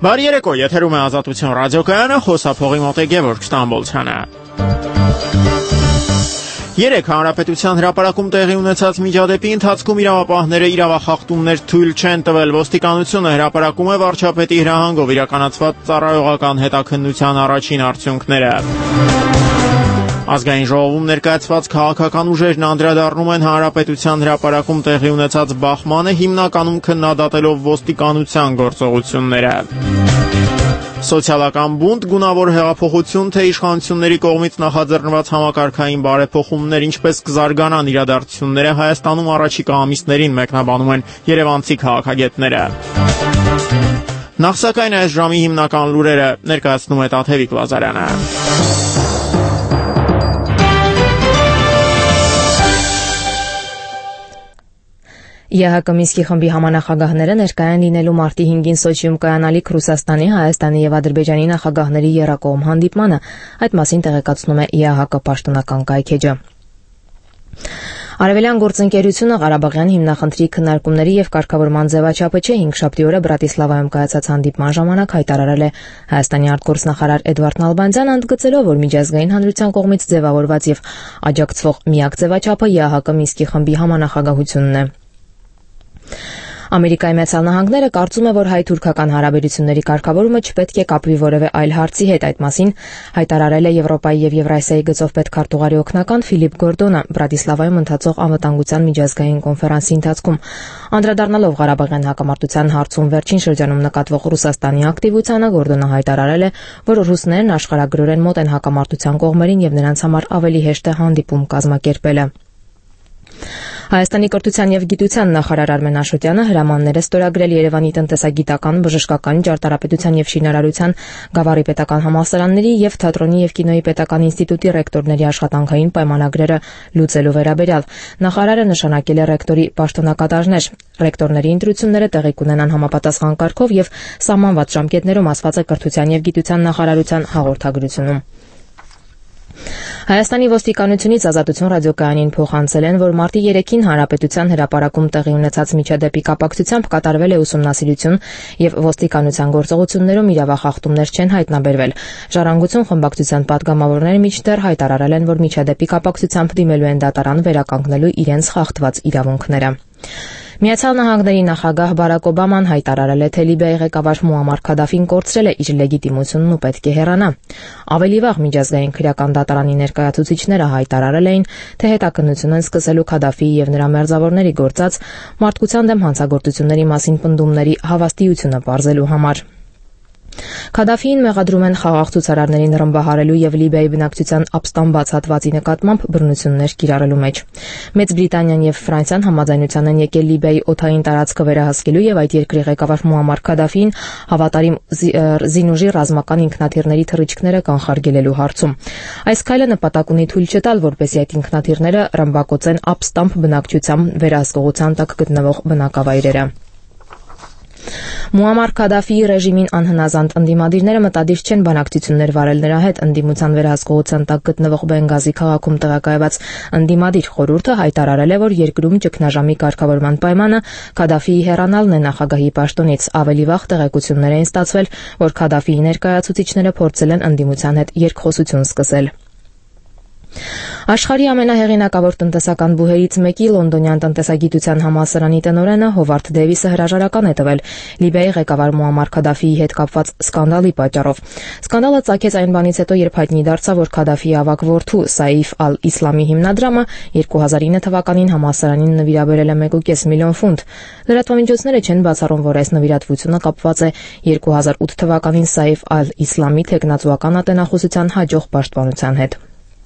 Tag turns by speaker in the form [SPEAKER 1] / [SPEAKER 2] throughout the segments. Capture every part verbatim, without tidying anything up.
[SPEAKER 1] Բարի երեկո, եթերում է Ազատություն ռադիոկայանը, խոսափողի մոտ է Գևորգ Ստամբոլցյանը։ Երեկ Հանրապետության հրապարակում տեղի ունեցած միջադեպի ընթացքում իրավապահները իրավախախտումներ թույլ չեն տվել։ Ոստիկանությունը հրապարակում է վարչապետի հրահանգով իրականացված ծառայողական հետաքննության առաջին արդյունքները։ Ազգային ժողովում ներկայացված քաղաքական ուժերն անդրադառնում են Հանրապետության հրապարակում տեղի ունեցած բախմանը, հիմնականում քննադատելով ոստիկանության գործողությունները։ Սոցիալական բունտ, գունավոր հեղափոխություն, թե իշխանությունների կողմից նախաձեռնված համակարգային բարեփոխումներ ինչպես կզարգանան իրադարձությունները Հայաստանում առաջիկա ամիսներին, մեկնաբանում են երևանցի քաղաքագետները։ Նախ սակայն այս ժամի հիմնական լուրերը ներկայացնում է Տաթևիկ Լազարյանը։
[SPEAKER 2] ԵՀԿ Մինսկի խմբի համանախագահները ներկայ են լինելու մարտի հինգին Սոչիում կայանալիք Ռուսաստանի, Հայաստանի եւ Ադրբեջանի նախագահների եռակողմ հանդիպմանը, այդ մասին տեղեկացնում է ԵՀԿ պաշտոնական կայքէջը։ Արևելյան գործընկերությունը Ղարաբաղյան հիմնախնդրի քննարկումների եւ կարգավորման ձևաչափը չէ հինգշաբթի օրը Բրատիսլավայում կայացած հանդիպման ժամանակ հայտարարել է Հայաստանի արտգործնախարար Էդվարդ Նալբանդյանը, ընդգծելով, որ միջազգային հանրության կողմից ձևավորված եւ աջակցվող միակ ձևաչափը ԵՀԿ Մինսկի խմբի համանախագահությունն է։ Ամերիկայի Միացյալ Նահանգները կարծում է, որ հայ-թուրքական հարաբերությունների կարգավորումը չպետք է կապվի որևէ այլ հարցի հետ, այդ մասին հայտարարել է Եվրոպայի եւ Եվրասիայի գծով պետքարտուղարի օգնական Ֆիլիպ Գորդոնը Բրատիսլավայում ընթացող անվտանգության միջազգային կոնֆերանսի ընթացքում, անդրադառնալով Ղարաբաղյան հակամարտության հարցում վերջին շրջանում նկատվող Ռուսաստանի ակտիվությանը, Գորդոնը հայտարարել է, որ ռուսներն աշխարհագրորեն մոտ են հակամարտության կողմերին եւ նրանց համար ավելի հեշտ է հանդիպում կազմակերպելը։ Հայաստանի կրթության եւ գիտության նախարար Արմեն Աշոտյանը հրամաններ է ստորագրել Երևանի տնտեսագիտական, բժշկական, ճարտարապետության եւ շինարարության, Գավառի պետական համալսարանների եւ թատրոնի եւ կինոյի պետական ինստիտուտի ռեկտորների աշխատանքային պայմանագրերը լուծելու վերաբերյալ։ Նախարարը նշանակել է ռեկտորի պաշտոնակատարներ։ Ռեկտորների ընտրությունները տեղի կունենան համապատասխան կարգով եւ սահմանված ժամկետներում, ասված է կրթության եւ գիտության նախարարության հաղորդագրությունում։ Հայաստանի ոստիկանությունից Ազատություն ռադիոկայանին փոխանցել են, որ մարտի երեքին Հանրապետության հրապարակում տեղի ունեցած միջադեպի կապակցությամբ կատարվել է ուսումնասիրություն եւ ոստիկանության գործողություններում իրավախախտումներ չեն հայտնաբերվել։ Ժառանգություն խմբակցության պատգամավորները մինչդեռ հայտարարել են, որ միջադեպի կապակցությամբ դիմելու են դատարան վերականգնելու իրենց խախտված իրավունքները։ Միացյալ Նահանգների նախագահ Բարակ Օբաման հայտարարել է, թե Լիբիայի ղեկավար Մուամար Քադաֆին կորցրել է իր լեգիտիմությունն ու պետք է հեռանա։ Ավելի վաղ միջազգային քրեական դատարանի ներկայացուցիչները հայտարարել էին, թե հետաքննություն են սկսելու Քադաֆիի եւ նրա մերձավորների գործած մարդկության դեմ հանցագործությունների մասին պնդումների հավաստիությունը պարզելու համար։ Քադաֆիին մեղադրում են խաղաղ ցուցարարներին ռմբահարելու եւ Լիբիայի բնակչության ապստամբած հատվածի նկատմամբ բռնություններ կիրառելու մեջ։ Մեծ Բրիտանիան եւ Ֆրանսիան համաձայնության են եկել Լիբիայի օդային տարածքը վերահսկելու եւ այդ երկրի ղեկավար Մուամար Քադաֆիին հավատարիմ զինուժի ռազմական ինքնաթիռների թռիչքները կանխարգելելու հարցում։ Այս քայլը նպատակ ունի թույլ չտալ, որպեսզի այդ ինքնաթիռները ռմբակոծեն ապստամբ բնակչության վերահսկողության տակ գտնվող բնակավայրերը։ Մուամար Քադաֆիի ռեժիմին անհնազանդ ընդդիմադիրները մտադիր չեն բանակցություններ վարել նրա հետ։ Ընդդիմության վերահսկողության տակ գտնվող Բենգազի քաղաքում տեղակայված ընդդիմադիր խորհուրդը հայտարարել է, որ երկրում ճգնաժամի կարգավորման պայմանը Քադաֆիի հեռանալն է նախագահի պաշտոնից։ Ավելի վաղ տեղեկություններ էին ստացվել, որ Քադաֆիի ներկայացուցիչները փորձել են ընդդիմության հետ երկխոսություն սկսել։ Աշխարհի ամենահեղինակավոր տնտեսական բուհերից մեկի Լոնդոնյան տնտեսագիտության համալսարանի տնօրենը Հովարդ Դեվիսը հրաժարական է տվել Լիբիայի ղեկավար Մուամար Քադաֆիի հետ կապված սկանդալի պատճառով։ Սկանդալը ծագեց այն բանից հետո, երբ հայտնի դարձավ, որ Քադաֆիի ավագ որդու Սաիֆ ալ-Իսլամի հիմնադրամը երկու հազար ինը թվականին համալսարանին նվիրաբերել է մեկ ու կես միլիոն ֆունտ։ Լրատվամիջոցները չեն բացառում, որ այս նվիրատվությունը կապված է երկու հազար ութ թվականին Սաիֆ ալ-Իսլամի թեկնածուական ատենախոսության հաջող պաշտպանության հետ։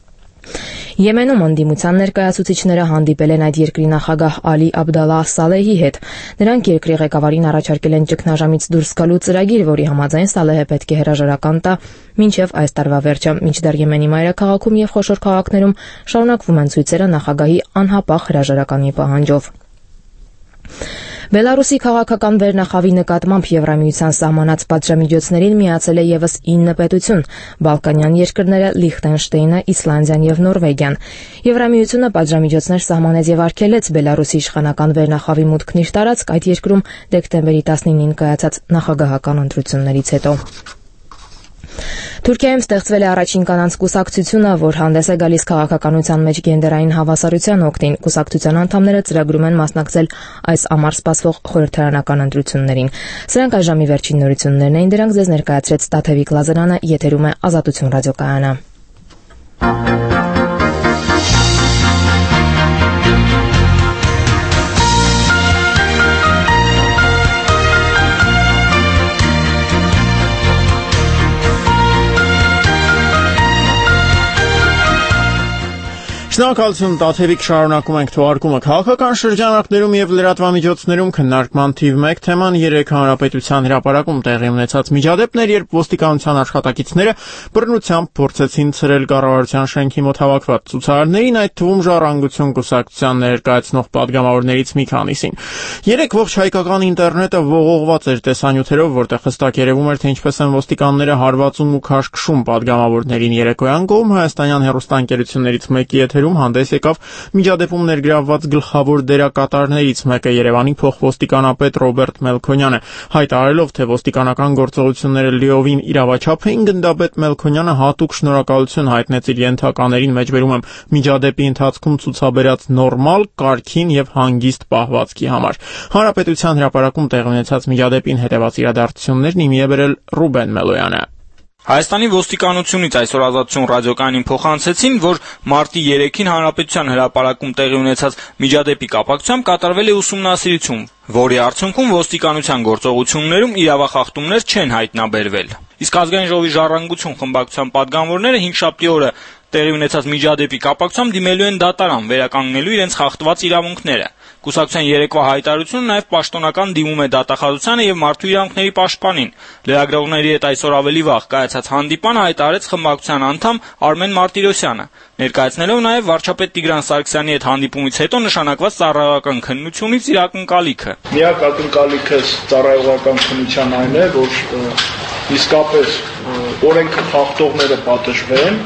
[SPEAKER 2] Եմենում ընդդիմության ներկայացուցիչները հանդիպել են այդ երկրի նախագահ Ալի Աբդալլահ Սալեհի հետ։ Նրանք երկրի ղեկավարին առաջարկել են ճգնաժամից դուրս գալու ծրագիր, որի համաձայն Սալեհը պետք է հրաժարական տա մինչև այս տարվա վերջը։ Մինչդեռ Եմենի մայրաքաղաքում եւ խոշոր քաղաքներում շարունակվում են ցույցերը նախագահի անհապաղ հրաժարականի պահանջով։ Բելարուսի քաղաքական վերնախավի նկատմամբ Եվրամիության սահմանած պատժամիջոցներին միացել է եւս ինը պետություն՝ Բալկանյան երկրները, Լիխտենշտեյնը, Իսլանդիան եւ Նորվեգիան։ Եվրամիությունը պատժամիջոցներ սահմանեց եւ արգելեց Բելարուսի իշխանական վերնախավի մուտքն իր տարածք այդ երկրում դեկտեմբերի տասնինին կայացած նախագահական ընտրություններից հետո։ Թուրքիայում ստեղծվել է առաջին կանանց կուսակցությունը, որ հանդես է գալիս քաղաքականության մեջ գենդերային հավասարության օգտին։ Կուսակցության անդամները ծրագրում են մասնակցել այս ամառ սպասվող խորհրդարանական ընտրություններին։ Սրանք այժմի վերջին նորություններն էին, դրանք ձեզ ներկայացրեց Տաթևիկ Լազարյանը, եթերում է Ազատություն ռադիոկայանը։
[SPEAKER 1] Շնորհակալություն Տաթևիկ, շարունակում ենք թողարկումը քաղաքական շրջանակներում եւ լրատվամիջոցներում քննարկման թիվ մեկ թեման երեք հանրապետության հրապարակում տեղի ունեցած միջադեպներ, երբ ոստիկանության աշխատակիցները բռնությամբ փորձեցին ցրել կառավարության շենքի մոտ հավաքված ցուցարարներին, այդ թվում Ժառանգություն կուսակցության ներկայացնող падգամավորներից մի քանիսին։ Երեք ողջ հայկական ինտերնետը ողողված էր տեսանյութերով, որտեղ հստակ երևում էր, թե ինչպես են ոստիկանները հարվածում ու քաշքշում падգամավորներին։ Երեկոյան կողմ հայաստանյան հեռուստաընկերություններից մեկի եթերում հանդես եկավ միջադեպում ներգրավված գլխավոր դերակատարներից մեկը Երևանի փոխոստիկանապետ Ռոբերտ Մելքոնյանը, հայտարարելով, թե ոստիկանական գործողությունները լիովին իրավաչափ էին, գնդապետ Մելքոնյանը հատուկ շնորհակալություն հայտնեց իր ենթականերին, մեջբերում եմ միջադեպի ընթացքում ցուցաբերած նորմալ, կարգին եւ հանգիստ պահվածքի համար։ Հանրապետության հրապարակում տեղի ունեցած միջադեպին հետեւած իրադարձություններն իմի է բերել Ռուբեն Մելոյանը։
[SPEAKER 3] Հայաստանի ոստիկանությունից այսօր Ազատություն ռադիոկայանին փոխանցեցին, որ մարտի երեքին Հանրապետության հրապարակում տեղի ունեցած միջադեպի կապակցությամբ կատարվել է ուսումնասիրություն, որի արդյունքում ոստիկանության գործողություններում իրավախախտումներ չեն հայտնաբերվել։ Իսկ Ազգային ժողովի Ժառանգություն խմբակցության падգամավորները հինգշաբթի օրը տեղի ունեցած միջադեպի կապակցությամբ դիմելու են դատարան, վերականգնելու իրենց խախտված իրավունքները։ Կուսակցության երեկվա հայտարարությունը նաև պաշտոնական դիմում է դատախազությանը եւ մարդու իրավունքների պաշտպանին։ Լրագրողների հետ այսօր ավելի վաղ կայացած հանդիպանը հայտարարեց խմբակցության անդամ Արմեն Մարտիրոսյանը, ներկայացնելով նաև վարչապետ Տիգրան Սարգսյանի հետ հանդիպումից հետո նշանակված ծառայողական քննությունից իր ակնկալիքը։
[SPEAKER 4] Միակ ակնկալիքս ծառայողական քննության այն է, որ իսկապես օրենքը խախտողները պատժվեն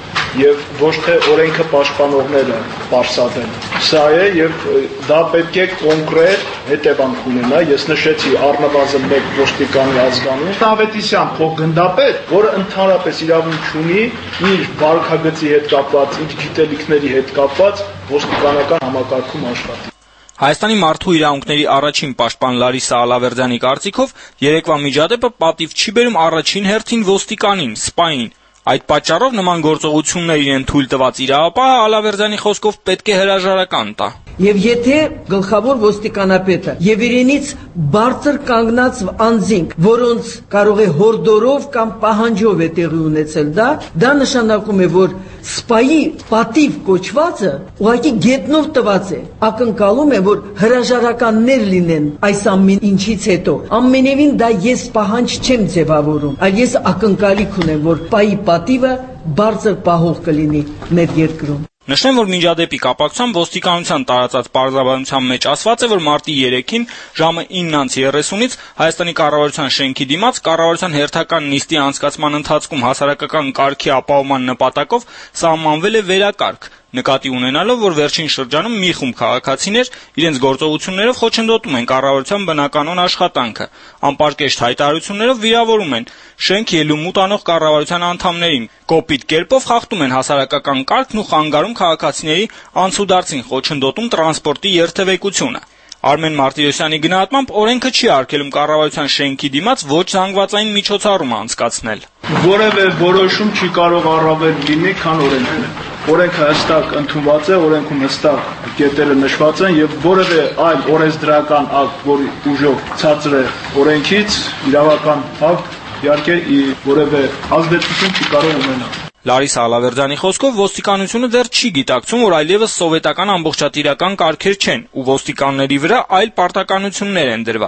[SPEAKER 4] եւ ոչ թե օրենքը պաշտպանողները պարսավեն։ Սա է եւ դա պետք է կոնկրետ հետևանք ունենա։ Ես նշեցի առնվազն մեկ ոստիկանի ազգանուն Ավետիսյան փոխգնդապետ, որը ընդհանրապես իրավունք ունի իր վարքագծի հետ կապված, իր գիտելիքների հետ կապված ոստիկանական համակարգում աշխատի։
[SPEAKER 3] Հայաստանի մարդու իրավունքների առաջին պաշտպան Լարիսա Ալավերդյանի կարծիքով երեկվա միջադեպը պատիվ չի բերում առաջին հերթին ոստիկանին, սպային։ Այդ պատճառով նման գործողություններ իրեն թույլ տված իրավապահը Ալավերդյանի խոսքով պետք է հրաժարական տա։
[SPEAKER 5] Եվ եթե գլխավոր ոստիկանապետը եւ իրենից բարձր կանգնած անձինք, որոնց կարող է հորդորով կամ պահանջով է տեղի ունեցել դա, դա նշանակում է, որ սպայի պատիվ կոչվածը ուղղակի գետնով տված է։ Ակնկալում է, որ հրաժարականներ լինեն այս ամեն ինչից հետո։ Ամենևին դա ես պահանջ չեմ ձևավորում, այլ ես ակնկալիք ունեմ, որ սպայի պատիվը բարձր պահող կլինի մեր երկրում։
[SPEAKER 3] Նշեմ, որ միջադեպի կապակցությամբ ոստիկանության տարածած պարզաբանության մեջ ասված է, որ մարտի երեքին ժամը ինը երեսունից Հայաստանի կառավարության շենքի դիմաց կառավարության հերթական նիստի անցկացման ընթացքում հասարակական կարգի ապահովման նպատակով սահմանվել է վերակարգ, նկատի ունենալով, որ վերջին շրջանում մի խումբ քաղաքացիներ իրենց գործողություններով խոչընդոտում են կառավարության բնականոն աշխատանքը, անպարկեշտ հայտարարություններով վիրավորում են շենք ելումուտ անող կառավարության անդամներին, կոպիտ կերպով խախտում են հասարակական կարգն ու խանգարում քաղաքացիների անցուդարձին խոչընդոտում տրանսպորտի երթևեկությունը։ Արմեն Մարտիրոսյանի գնահատմամբ օրենքը չի արգելում կառավարության շենքի դիմաց ոչ զանգվածային միջոցառում անցկացնել։
[SPEAKER 4] Որևէ որոշում չի կարող առավել լինի, քան օրենքն է։ Օրենքը հստակ ընդունված է, օրենքում հստակ կետերը նշված են եւ որևէ այլ օրենսդրական ակտ, որի ուժով ցածր է օրենքից, իրավական ակտ, իհարկե որևէ ազդեցություն չի կարող ունենալ։
[SPEAKER 3] Լարիսա Ալավերդյանի խոսքով ոստիկանությունը դեռ չի գիտակցում, որ այլևս սովետական ամբողջատիրական կարգեր չեն ու ոստիկանների վրա այլ պարտականություններ են դրված։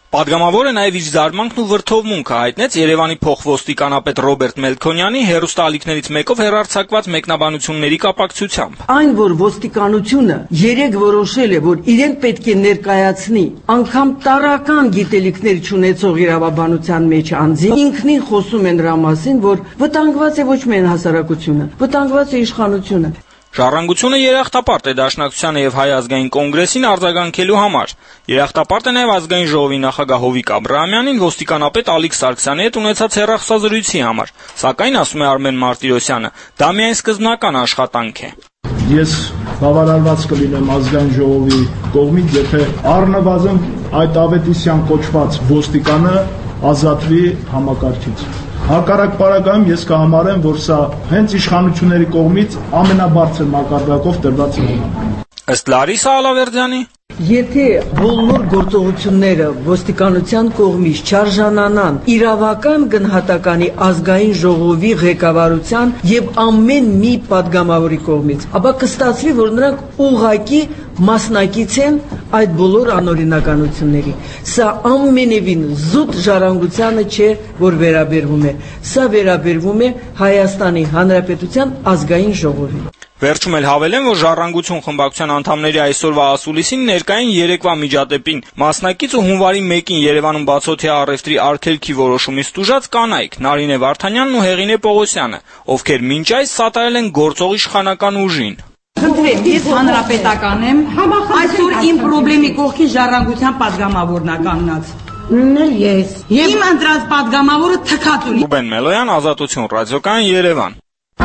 [SPEAKER 3] Պատգամավորը նաև իր զարմանքն ու վրդովմունքը հայտնեց Երևանի փոխոստիկանապետ Ռոբերտ Մելքոնյանի հեռուստաալիքներից մեկով հեռարձակված մեկնաբանությունների կապակցությամբ։
[SPEAKER 5] Այն, որ ոստիկանությունը երեք որոշել է, որ իրենք պետք է ներկայացնի անգամ տարրական գիտելիքներ չունեցող իրավաբանության մեջ անձի, ինքնին խոսում են նրա մասին, որ վտանգված է ոչ միայն հասարակությունը, վտանգված է իշխանությունը։
[SPEAKER 3] Ժառանգությունը երախտապարտ է Դաշնակցությանը եւ Հայ ազգային կոնգրեսին արձագանքելու համար։ Երախտապարտ է նաեւ ազգային ժողովի նախագահ Հովիկ Աբրահամյանին ոստիկանապետ Ալիկ Սարգսյանի հետ ունեցած հեռախոսազրույցի համար։ Սակայն, ասում է Արմեն Մարտիրոսյանը, դա միայն սկզբնական աշխատանք է։
[SPEAKER 4] Ես բավարարված կլինեմ ազգային ժողովի կողմից, եթե առնվազն այդ Ավետիսյան կոչված ոստիկանը ազատվի համակարգից։ Հակառակ պարագայում ես կհամարեմ, որ սա հենց իշխանությունների կողմից ամենաբարձր մակարդակով տրված է։
[SPEAKER 3] Ըստ Լարիսա Ալավերդյանի,
[SPEAKER 5] Եթե բոլոր գործողությունները ոստիկանության կողմից չարժանանան իրավական գնահատականի ազգային ժողովի ղեկավարության եւ ամեն մի падգամավորի կողմից, ապա կստացվի, որ նրանք ուղղակի մասնակից են այդ բոլոր անօրինականությունների։ Սա ամենևին զուտ ժառանգությանը չէ, որ վերաբերվում է։ Սա վերաբերվում է Հայաստանի Հանրապետության ազգային ժողովին։
[SPEAKER 3] Վերջում էլ հավելեմ, որ Ժառանգություն խմբակցության անդամների այսօրվա ասուլիսին ներկային երեկվա միջադեպին մասնակից ու հունվարի մեկին Երևանում բացօթյա առևտրի արգելքի որոշումից տուժած կանայք Նարինե Վարդանյանն ու Հեղինե Պողոսյանը, ովքեր մինչ այս սատարել են գործող իշխանական ուժին։
[SPEAKER 6] Խնդրեմ, ես հանրապետական եմ, այսօր իմ խնդրեմի կողքին Ժառանգության падգամավորն է կանգնած։
[SPEAKER 7] Նույնն ես։
[SPEAKER 6] Իմ ընտրած падգամավորը թքած ունի։
[SPEAKER 3] Ռուբեն Մելոյան, Ազատություն, ռադիոկայան Երևան։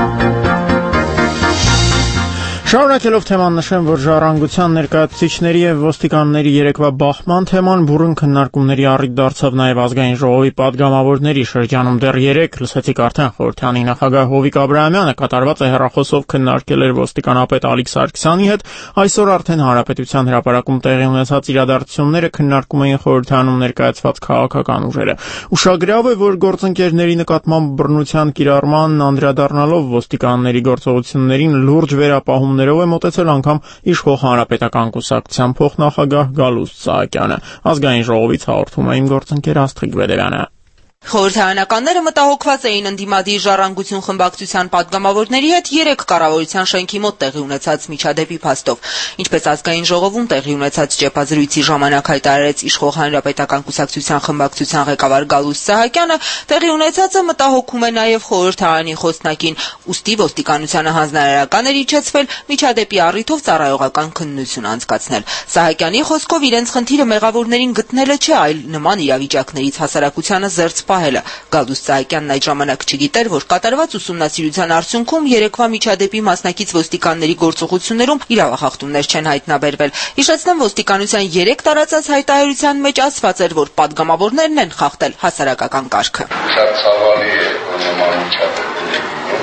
[SPEAKER 1] Շարունակելով թեման նշեմ, որ Ժառանգության ներկայացուցիչների եւ ոստիկանների երեկվա բախման թեման բուրըն քննարկումների առիթ դարձավ նաեւ ազգային ժողովի падգամավորների շրջանում դեռ երեք լսեցիք արդեն խորհրդանի նախագահ Հովիկ Աբրահամյանը կատարված է հեռախոսով քննարկել էր ոստիկանապետ Ալիկ Սարգսյանի հետ, այսօր արդեն Հանրապետության հրապարակում տեղի ունեցած իրադարձությունները քննարկում էին խորհրդանում ներկայացված քաղաքական ուժերը։ Ուշագրավ է, որ գործընկերների նկատմամբ բռնության կիրառմանն անդրադառնալով ոստիկանների գործողություններին լուրջ վերապահումներ Ներով է մոտեցել անգամ իշխող հանրապետական կուսակցության փոխնախագահ Գալուստ Սահակյանը։ Ազգային ժողովից հաղորդում է իմ գործընկեր Աստղիկ Բեդերյանը։
[SPEAKER 8] Խորհրդարանականները մտահոգված էին ընդդիմադիր Ժառանգություն խմբակցության падգամավորների հետ երեք կառավարության շենքի մոտ տեղի ունեցած միջադեպի փաստով։ Ինչպես ազգային ժողովում տեղի ունեցած ճեպազրույցի ժամանակ հայտարարեց իշխող հանրապետական կուսակցության խմբակցության ղեկավար Գալուստ Սահակյանը, տեղի ունեցածը մտահոգում է նաև խորհրդարանի խոսնակին, ուստի ոստիկանությանը հանձնարարական էր իջեցվել միջադեպի առիթով ծառայողական քննություն անցկացնել։ Սահակյանի խոսքով իրենց խնդիրը մեղավորներին գտնելը չէ, այլ նման իրավիճակներից հասարակությանը զերծ պահելը։ Գալուստ Սահակյանն այդ ժամանակ չգիտեր, որ կատարված ուսումնասիրության արդյունքում երեկվա միջադեպի մասնակից ոստիկանների գործողություններում իրավախախտումներ չեն հայտնաբերվել։ Հիշեցնեմ, ոստիկանության երեք տարածած հայտարարության մեջ ասված էր, որ падգամավորներն են խախտել հասարակական կարգը։
[SPEAKER 9] Շատ ցավալի է, որ նման միջադեպ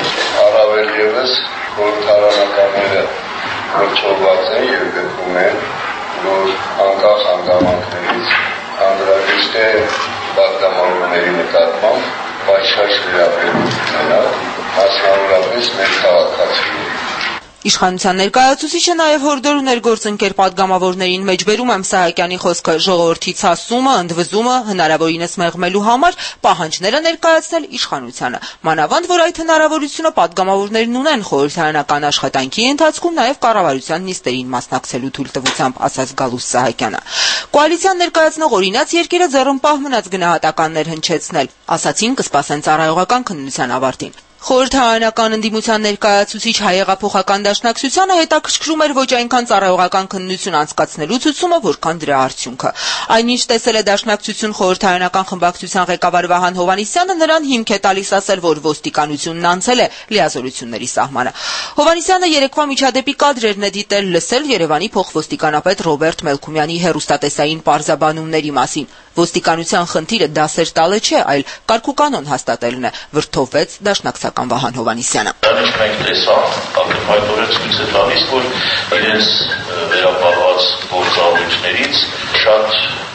[SPEAKER 9] առավել ևս խորհրդարանականները գործողված են եւ գտնում են, որ անկախ հանգամանքներից անհրաժեշտ է падգամավորների նկատմամբ պայքար վերաբերել, մասնավորապես մեր քաղաքացիների։
[SPEAKER 8] Իշխանության ներկայացուցիչը նաև հորդորում էր գործընկեր падգամավորներին, մեջբերում եմ Սահակյանի խոսքը, ժողովրդի ցասումը, ընդվզումը հնարավորինս մեղմելու համար պահանջները ներկայացնել իշխանությանը։ Մանավանդ, որ այդ հնարավորությունը падգամավորներն ունեն խորհրդարանական աշխատանքի ընթացքում նաև կառավարության նիստերին մասնակցելու թույլտվությամբ, ասաց Գալուստ Սահակյանը։ Կոալիցիան ներկայացնող օրինաց երկերը ձեռնպահ մնաց գնահատականներ հնչեցնել, ասացին կսպասեն ծառայողական քննության ավարտին։ Խորհրդարանական ընդդիմության ներկայացուցիչ Հայեղափոխական դաշնակցությանը հետաքրքրում էր ոչ այնքան ծառայողական քննություն անցկացնելու ցուցումը, որքան դրա արդյունքը։ Այնինչ տեսել է Դաշնակցություն խորհրդարանական խմբակցության ղեկավար Վահան Հովհաննիսյանը, նրան հիմք է տալիս ասել, որ ոստիկանությունն անցել է լիազորությունների սահմանը։ Հովհաննիսյանը երեկվա միջադեպի կադրերն է դիտել, լսել Երևանի փոխոստիկանապետ Ռոբերտ Մելքումյանի հեռուստատեսային պարզաբանումների մասին։ Ոստիկանության խնդիրը դասեր տալը չէ, այլ կարգուկանոն հաստատելն է, վրդովվեց Դաշնակցական Վահան Հովհաննիսյանը։
[SPEAKER 9] Դրանից մենք տեսանք, ակնհայտորեն ցույց է տալիս, որ իրենց վերապահված գործառույթներից շատ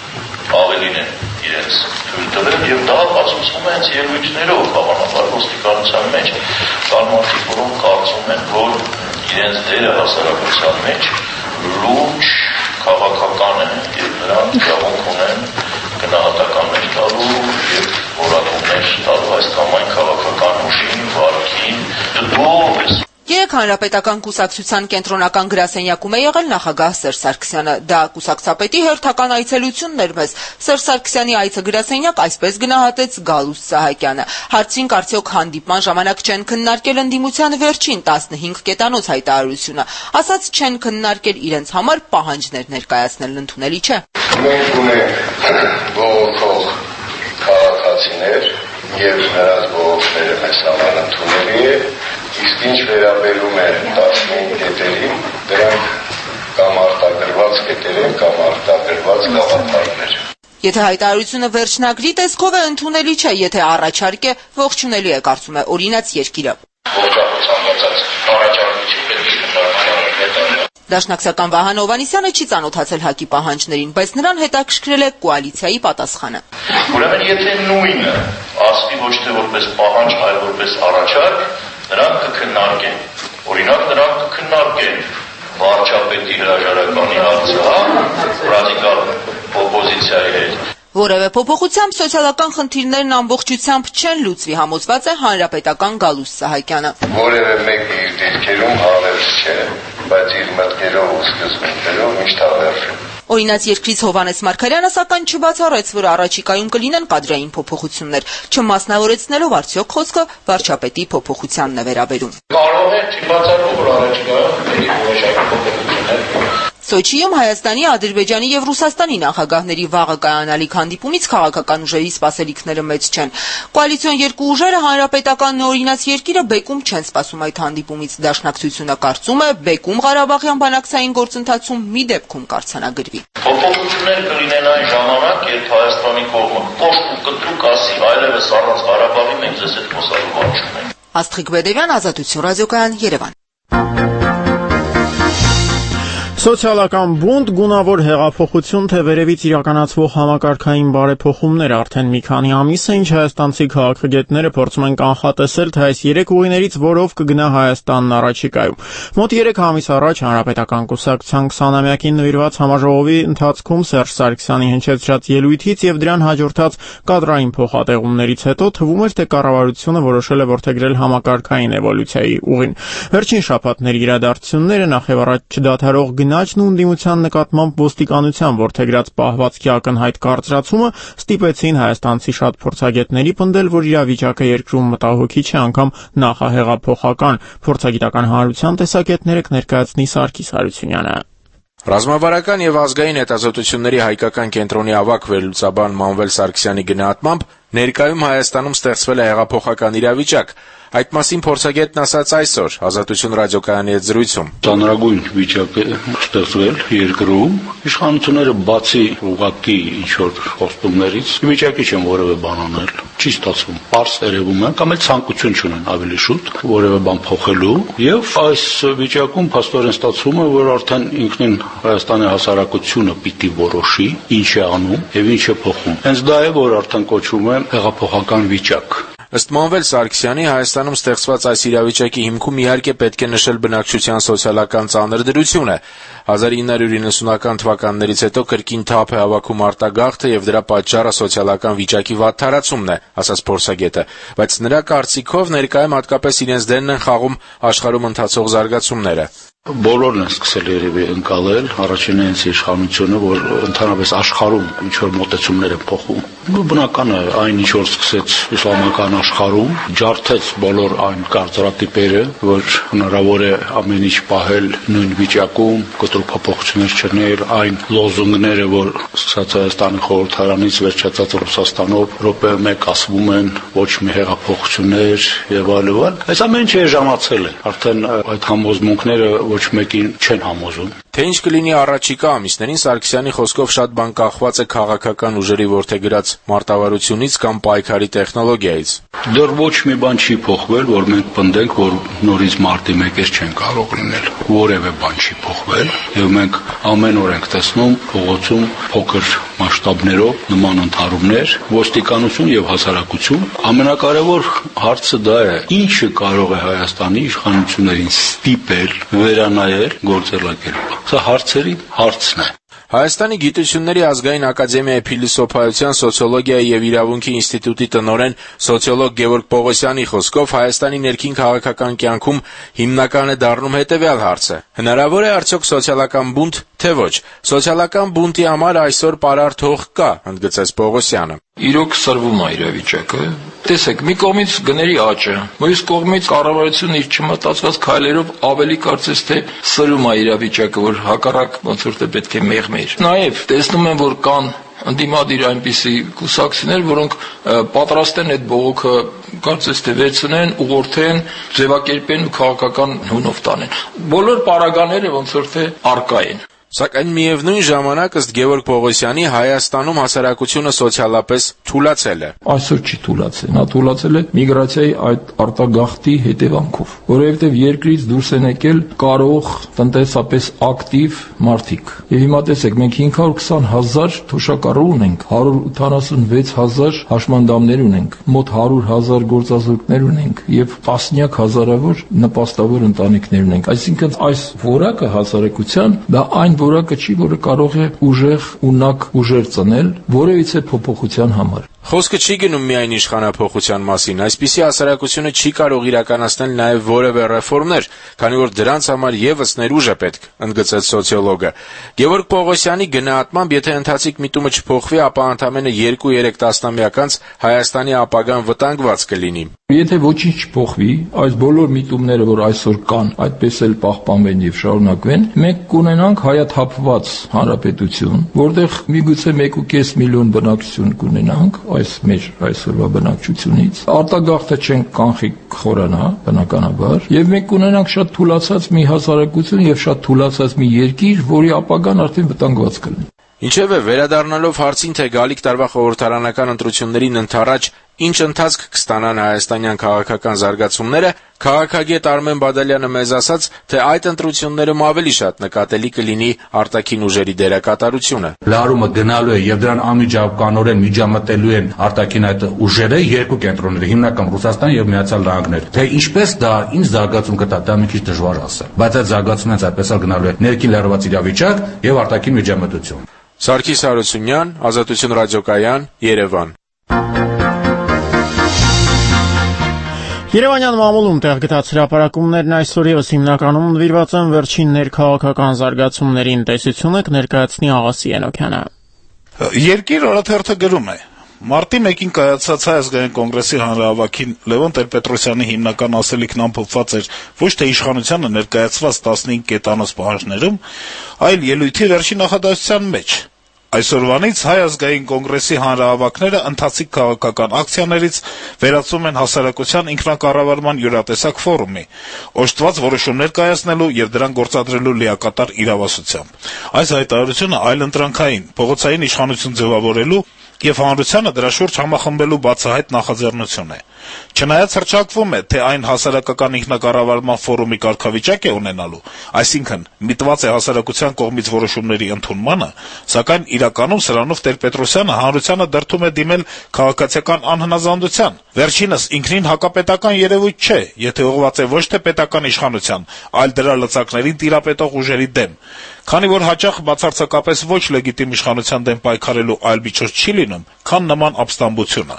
[SPEAKER 9] ավելին են իրենց թույլ տվել եւ դա ացուցվում է հենց ելույթներով, հավանաբար ոստիկանության մեջ կան մարդիկ, որոնք կարծում են, որ իրենց դերը հասարակության մեջ լուրջ քաղաքական է եւ նրանք իրավունք ունեն գնահատականներ տալու եւ որակումներ տալու այս կամ այն քաղաքական ուժին, վարքին, դու
[SPEAKER 8] Երեկ Հանրապետական կուսակցության կենտրոնական գրասենյակում է եղել նախագահ Սերժ Սարգսյանը։ Դա կուսակցապետի հերթական այցելությունն էր մեզ։ Սերժ Սարգսյանի այցը գրասենյակ այսպես գնահատեց Գալուստ Սահակյանը։ Հարցին արդյոք հանդիպման ժամանակ չեն քննարկել ընդդիմության վերջին տասնհինգ կետանոց հայտարարությունը։ Ասաց չեն քննարկել իրենց համար պահանջներ ներկայացնել ընդունելի չէ։
[SPEAKER 7] Մենք ունենք բողոքող քաղաքացիներ եւ նրանց բողոքները մեզ համար ընդունելի է։ Իսկ ինչ վերաբերում է տասնհինգ կետերին, դրանք կամ արտագրված կետեր են, կամ արտագրված գաղափարներ։
[SPEAKER 8] Եթե հայտարարությունը վերջնագրի տեսքով է ընդունելի չէ, եթե առաջարկ է, ողջունելի է, կարծում է օրինաց երկիրը։ Դաշնակցական Վահան Հովհաննիսյանը չի ծանոթացել ՀԱԿ-ի պահանջներին, բայց նրան հետաքրքրել է կոալիցիայի պատասխանը։
[SPEAKER 9] Ուրեմն եթե նույնը ասվի ոչ թե որպես պահանջ, այլ որպես առաջարկ, նրանք կքննարկեն։ Օրինակ նրանք կքննարկեն վարչապետի հրաժարականի հարցը, հա, ռադիկալ օպոզիցիայի հետ։
[SPEAKER 8] Որևէ փոփոխությամբ սոցիալական խնդիրներն ամբողջությամբ չեն լուծվի, համոզված է հանրապետական Գալուստ Սահակյանը։
[SPEAKER 7] Որևէ մեկը իր դիրքերում հավերժ չէ, բայց իր մտքերով ու սկզբունքներով միշտ հավերժ է։
[SPEAKER 8] Օրինաց երկրից Հովհաննես Մարգարյանը սակայն չբացառեց, որ առաջիկայում կլինեն կադրային փոփոխություններ, չմասնավորեցնելով արդյոք խոսքը վարչապետի փոփոխությանն է վերաբերում։
[SPEAKER 9] Կարող է չբացառել, որ առաջիկայում կլինի որոշակի փոփոխություններ։
[SPEAKER 8] Սոչիում Հայաստանի, Ադրբեջանի եւ Ռուսաստանի նախագահների վաղը կայանալիք հանդիպումից քաղաքական ուժերի սպասելիքները մեծ չեն։ Կոալիցիոն երկու ուժերը հանրապետական օրինաց երկիրը բեկում չեն սպասում այդ հանդիպումից։ Դաշնակցությունը կարծում է, բեկում Ղարաբաղյան բանակցային գործընթացում մի դեպքում կարձանագրվի։
[SPEAKER 9] Փոփոխություններ կլինեն այն ժամանակ, երբ Հայաստանի կողմը կոշտ ու կտրուկ ասի, այլևս առանց Ղարաբաղի մենք ձեզ հետ խոսալու բան չունենք։
[SPEAKER 8] Աստղիկ Բեդևյան, Ազատություն ռադիոկայան, Երևան։
[SPEAKER 1] Սոցիալական բունտ, գունավոր հեղափոխություն, թե վերևից իրականացվող համակարգային բարեփոխումներ արդեն մի քանի ամիս է, ինչ հայաստանցի քաղաքագետները փորձում են կանխատեսել, թե այս երեք ուղիներից որով կգնա Հայաստանն առաջիկայում։ Մոտ երեք ամիս առաջ Հանրապետական կուսակցության քսանամյակին նվիրված համաժողովի ընթացքում Սերժ Սարգսյանի հնչեցրած ելույթից եւ դրան հաջորդած կադրային փոխատեղումներից հետո թվում էր, թե կառավարությունը որոշել է որդեգրել համակարգային էվոլյուցիայի ուղին։ Վերջին շաբաթների իրադարձությունները նախ եւ առաջ չդադարող գնաճն ու ընդդիմության նկատմամբ ոստիկանության որդեգրած պահվածքի ակնհայտ կարծրացումը ստիպեցին հայաստանցի շատ փորձագետների պնդել, որ իրավիճակը երկրում մտահոգիչ է, անգամ նախահեղափոխական։ Փորձագիտական հանրության տեսակետները կներկայացնի Սարգիս Հարությունյանը։
[SPEAKER 10] Ռազմավարական եւ ազգային հետազոտությունների հայկական կենտրոնի ավագ վերլուծաբան Մանվել Սարգսյանի գնահատմամբ ներկայում Հայաստանում ստեղծվել է հեղափոխական իրավիճակ։ Այդ մասին փորձագետն ասաց այսօր Ազատություն ռադիոկայանի հետ զրույցում։
[SPEAKER 11] Ծանրագույն վիճակ է ստեղծվել երկրում։ Իշխանությունները բացի ուղղակի ինչ-որ խոստումներից վիճակի չեն որևէ բան անել։ Չի ստացվում։ Պարզ երևում է, կամ էլ ցանկություն չունեն ավելի շուտ որևէ բան փոխելու, եւ այս վիճակում փաստորեն ստացվում է, որ արդեն ինքնին Հայաստանի հասարակությունը պիտի որոշի ինչ է անում եւ ինչ է փոխում։ Հենց դա է, որ արդեն կոչվում է հեղափոխական վիճակ։
[SPEAKER 10] Ըստ Մանվել Սարգսյանի Հայաստանում ստեղծված այս իրավիճակի հիմքում իհարկե պետք է նշել բնակչության սոցիալական ծանր դրությունը։ հազար ինը հարյուր իննսունական թվականներից հետո կրկին թափ է հավաքում արտագաղթը եւ դրա պատճառը սոցիալական վիճակի վատթարացումն է, ասաց փորձագետը, բայց նրա կարծիքով ներկայում հատկապես իրենց դերն են խաղում աշխարհում ընթացող զարգացումները։
[SPEAKER 11] Բոլորն են սկսել երևի ընկալել առաջինը հենց իշխանությունը, որ ընդհանրապես աշխարհում ինչ որ մոտեցումներ են փոխում։ Բնական է, այն ինչ որ սկսեց իսլամական աշխարհում, ջարդեց բոլոր այն կարծրատիպերը, որ հնարավոր է ամեն ինչ պահել նույն վիճակում, կտրուկ փոփոխություններ չնել, այն լոզունգները, որ սկսած Հայաստանի խորհրդարանից վերջացած Ռուսաստանով րոպե մեկ ասվում են, ոչ մի հեղափոխություններ եւ այլն, այս ամեն ինչը ժամացել է։ Արդեն այդ համոզմունքները ոչ մեկին չեն համոզում։
[SPEAKER 10] Թե ինչ կլինի առաջիկա ամիսներին, Սարգսյանի խոսքով շատ բան կախված է քաղաքական ուժերի որդեգրած մարտավարությունից կամ պայքարի տեխնոլոգիայից։
[SPEAKER 11] Դեռ ոչ մի բան չի փոխվել, որ մենք պնդենք, որ նորից մարտի մեկեր չեն կարող լինել։ Որևէ բան չի փոխվել, եւ մենք ամեն օր ենք տեսնում փողոցում փոքր մասշտաբներով նման ընդհարումներ, ոստիկանություն եւ հասարակություն։ Ամենակարևոր հարցը դա է. ինչը կարող է Հայաստանի իշխանություններին ստիպել վերանայել գործելակերպը։ Սա հարցերի հարցն է։
[SPEAKER 10] Հայաստանի գիտությունների ազգային ակադեմիայի փիլիսոփայության, սոցիոլոգիայի եւ իրավունքի ինստիտուտի տնօրեն սոցիոլոգ Գևորգ Պողոսյանի խոսքով Հայաստանի ներքին քաղաքական կյանքում հիմնական է դառնում հետեւյալ հարցը. հնարավոր է արդյոք սոցիալական բունտ, թե ոչ։ Սոցիալական բունտի համար այսօր պարարտ հող կա, ընդգծեց Պողոսյանը։
[SPEAKER 12] Իրոք սրվում է իրավիճակը։ Տեսեք, մի կողմից գների աճը, մյուս կողմից կառավարությունը իր չմտածված քայլերով ավելի կարծես թե սրում է իրավիճակը, որ հակառակ ոնց որ թե պետք է մեղմեր։ Նաև տեսնում եմ, որ կան ընդդիմադիր այնպիսի կուսակցություններ, որոնք պատրաստ են այդ բողոքը կարծես թե վերցնեն, ուղղորդեն, ձևակերպեն ու քաղաքական հունով տանեն։ Բոլոր պարագաները ոնց որ թե առկա են։
[SPEAKER 10] Սակայն միևնույն ժամանակ ըստ Գևորգ Պողոսյանի Հայաստանում հասարակությունը սոցիալապես թուլացել է։
[SPEAKER 12] Այսօր չի թուլացել, նա թուլացել է միգրացիայի այդ արտագաղթի հետևանքով, որովհետև երկրից դուրս են եկել կարող տնտեսապես ակտիվ մարդիկ։ Եվ հիմա տեսեք, մենք հինգ հարյուր քսան հազար թոշակառու ունենք, հարյուր ութանասունվեց հազար հաշմանդամներ ունենք, մոտ հարյուր հազար գործազուրկներ ունենք եւ տասնյակ հազարավոր նպաստավոր ընտանիքներ ունենք։ Այսինքն այս որակը հասարակության դա այն որակը չի, որը կարող է ուժեղ, ունակ ուժեր ծնել որևիցե փոփոխության համար։
[SPEAKER 10] Խոսքը չի գնում միայն իշխանափոխության մասին, այսպիսի հասարակությունը չի կարող իրականացնել նաև որևէ ռեֆորմներ, քանի որ դրանց համար եւս ներուժ է պետք, ընդգծեց սոցիոլոգը։ Գևորգ Պողոսյանի գնահատմամբ, եթե ընթացիկ միտումը չփոխվի, ապա ընդամենը երկու-երեք տասնամյակ անց Հայաստանի ապագան վտանգված կլինի։
[SPEAKER 12] Եթե ոչինչ չփոխվի, այս բոլոր միտումները, որ այսօր կան, այդպես էլ պահպանվեն եւ շարունակվեն, մենք կունենանք հայաթափված հանրապետություն, որտեղ միգուցե մեկ ու կես միլիոն բնակչություն կունենանք, այս մեր այսօրվա բնակչությունից, արտագաղթը չենք կանխի խորանա, բնականաբար, եւ մենք կունենանք շատ թուլացած մի հասարակություն եւ շատ թուլացած մի երկիր, որի ապագան արդեն վտանգված կլինի։
[SPEAKER 10] Ինչևէ, վերադառնալով հարցին, թե գալիք տարվա խորհրդարանական ընտրություններին ընդառաջ ինչ ընթացք կստանան հայաստանյան քաղաքական զարգացումները, քաղաքագետ Արմեն Բադալյանը մեզ ասաց, թե այդ ընտրություններում ավելի շատ նկատելի կլինի արտաքին ուժերի դերակատարությունը։
[SPEAKER 11] Լարումը գնալու է եւ դրան անմիջականորեն միջամտելու են արտաքին այդ ուժերը երկու կենտրոնները, հիմնական Ռուսաստան եւ Միացյալ Նահանգներ։ Թե ինչպես դա ինչ զարգացում կտա, դա մի քիչ դժվար ասել։ Բայց այդ զարգացումից այդպես էլ գնալու է ներքին լարված իրավիճակ եւ արտաքին միջամտություն։
[SPEAKER 10] Սարգիս Հարությունյան, Ազատություն ռադիոկայան, Երևան։
[SPEAKER 1] Երևանյան մամուլում տեղգտած հրապարակումներն այսօր եւս հիմնականում նվիրված են վերջին ներքաղաքական զարգացումներին, տեսությունը կներկայացնի Աղասի Ենոքյանը։
[SPEAKER 13] Երկիր օրաթերթը գրում է. Մարտի մեկին կայացած Հայ ազգային կոնգրեսի հանրահավաքին Լևոն Տեր-Պետրոսյանի հիմնական ասելիքն ամփոփված էր ոչ թե իշխանությանը ներկայացված տասնհինգ կետանոց պահանջներում, այլ ելույթի վերջին նախադասության մեջ։ Այսօրվանից Հայ ազգային կոնգրեսի հանրահավաքները ընթացիկ քաղաքական ակցիաներից վերածվում են հասարակության ինքնակառավարման յուրատեսակ ֆորումի, օժտված որոշումներ կայացնելու եւ դրան գործադրելու լիակատար իրավասությամբ։ Այս հայտարարությունը այլընտրանքային, փողոցային իշխանություն ձևավորելու եւ հանրությանը դրա շուրջ համախմբելու բացահայտ նախաձեռնություն է։ Չնայած հռչակվում է, թե այն հասարակական ինքնակառավարման ֆորումի կարգավիճակ է ունենալու, այսինքն միտված է հասարակության կողմից որոշումների ընդունմանը, սակայն իրականում սրանով Տեր-Պետրոսյանը հանրությանը դրդում է դիմել քաղաքացիական անհնազանդության։ Վերջինս ինքնին հակապետական երևույթ չէ, եթե ուղղված է ոչ թե պետական իշխանության, այլ դրա լծակներին տիրապետող ուժերի դեմ։ Քանի որ հաճախ բացարձակապես ոչ լեգիտիմ իշխանության դեմ պայքարելու այլ միջոց չի լինում, քան նման ապստամբությունը։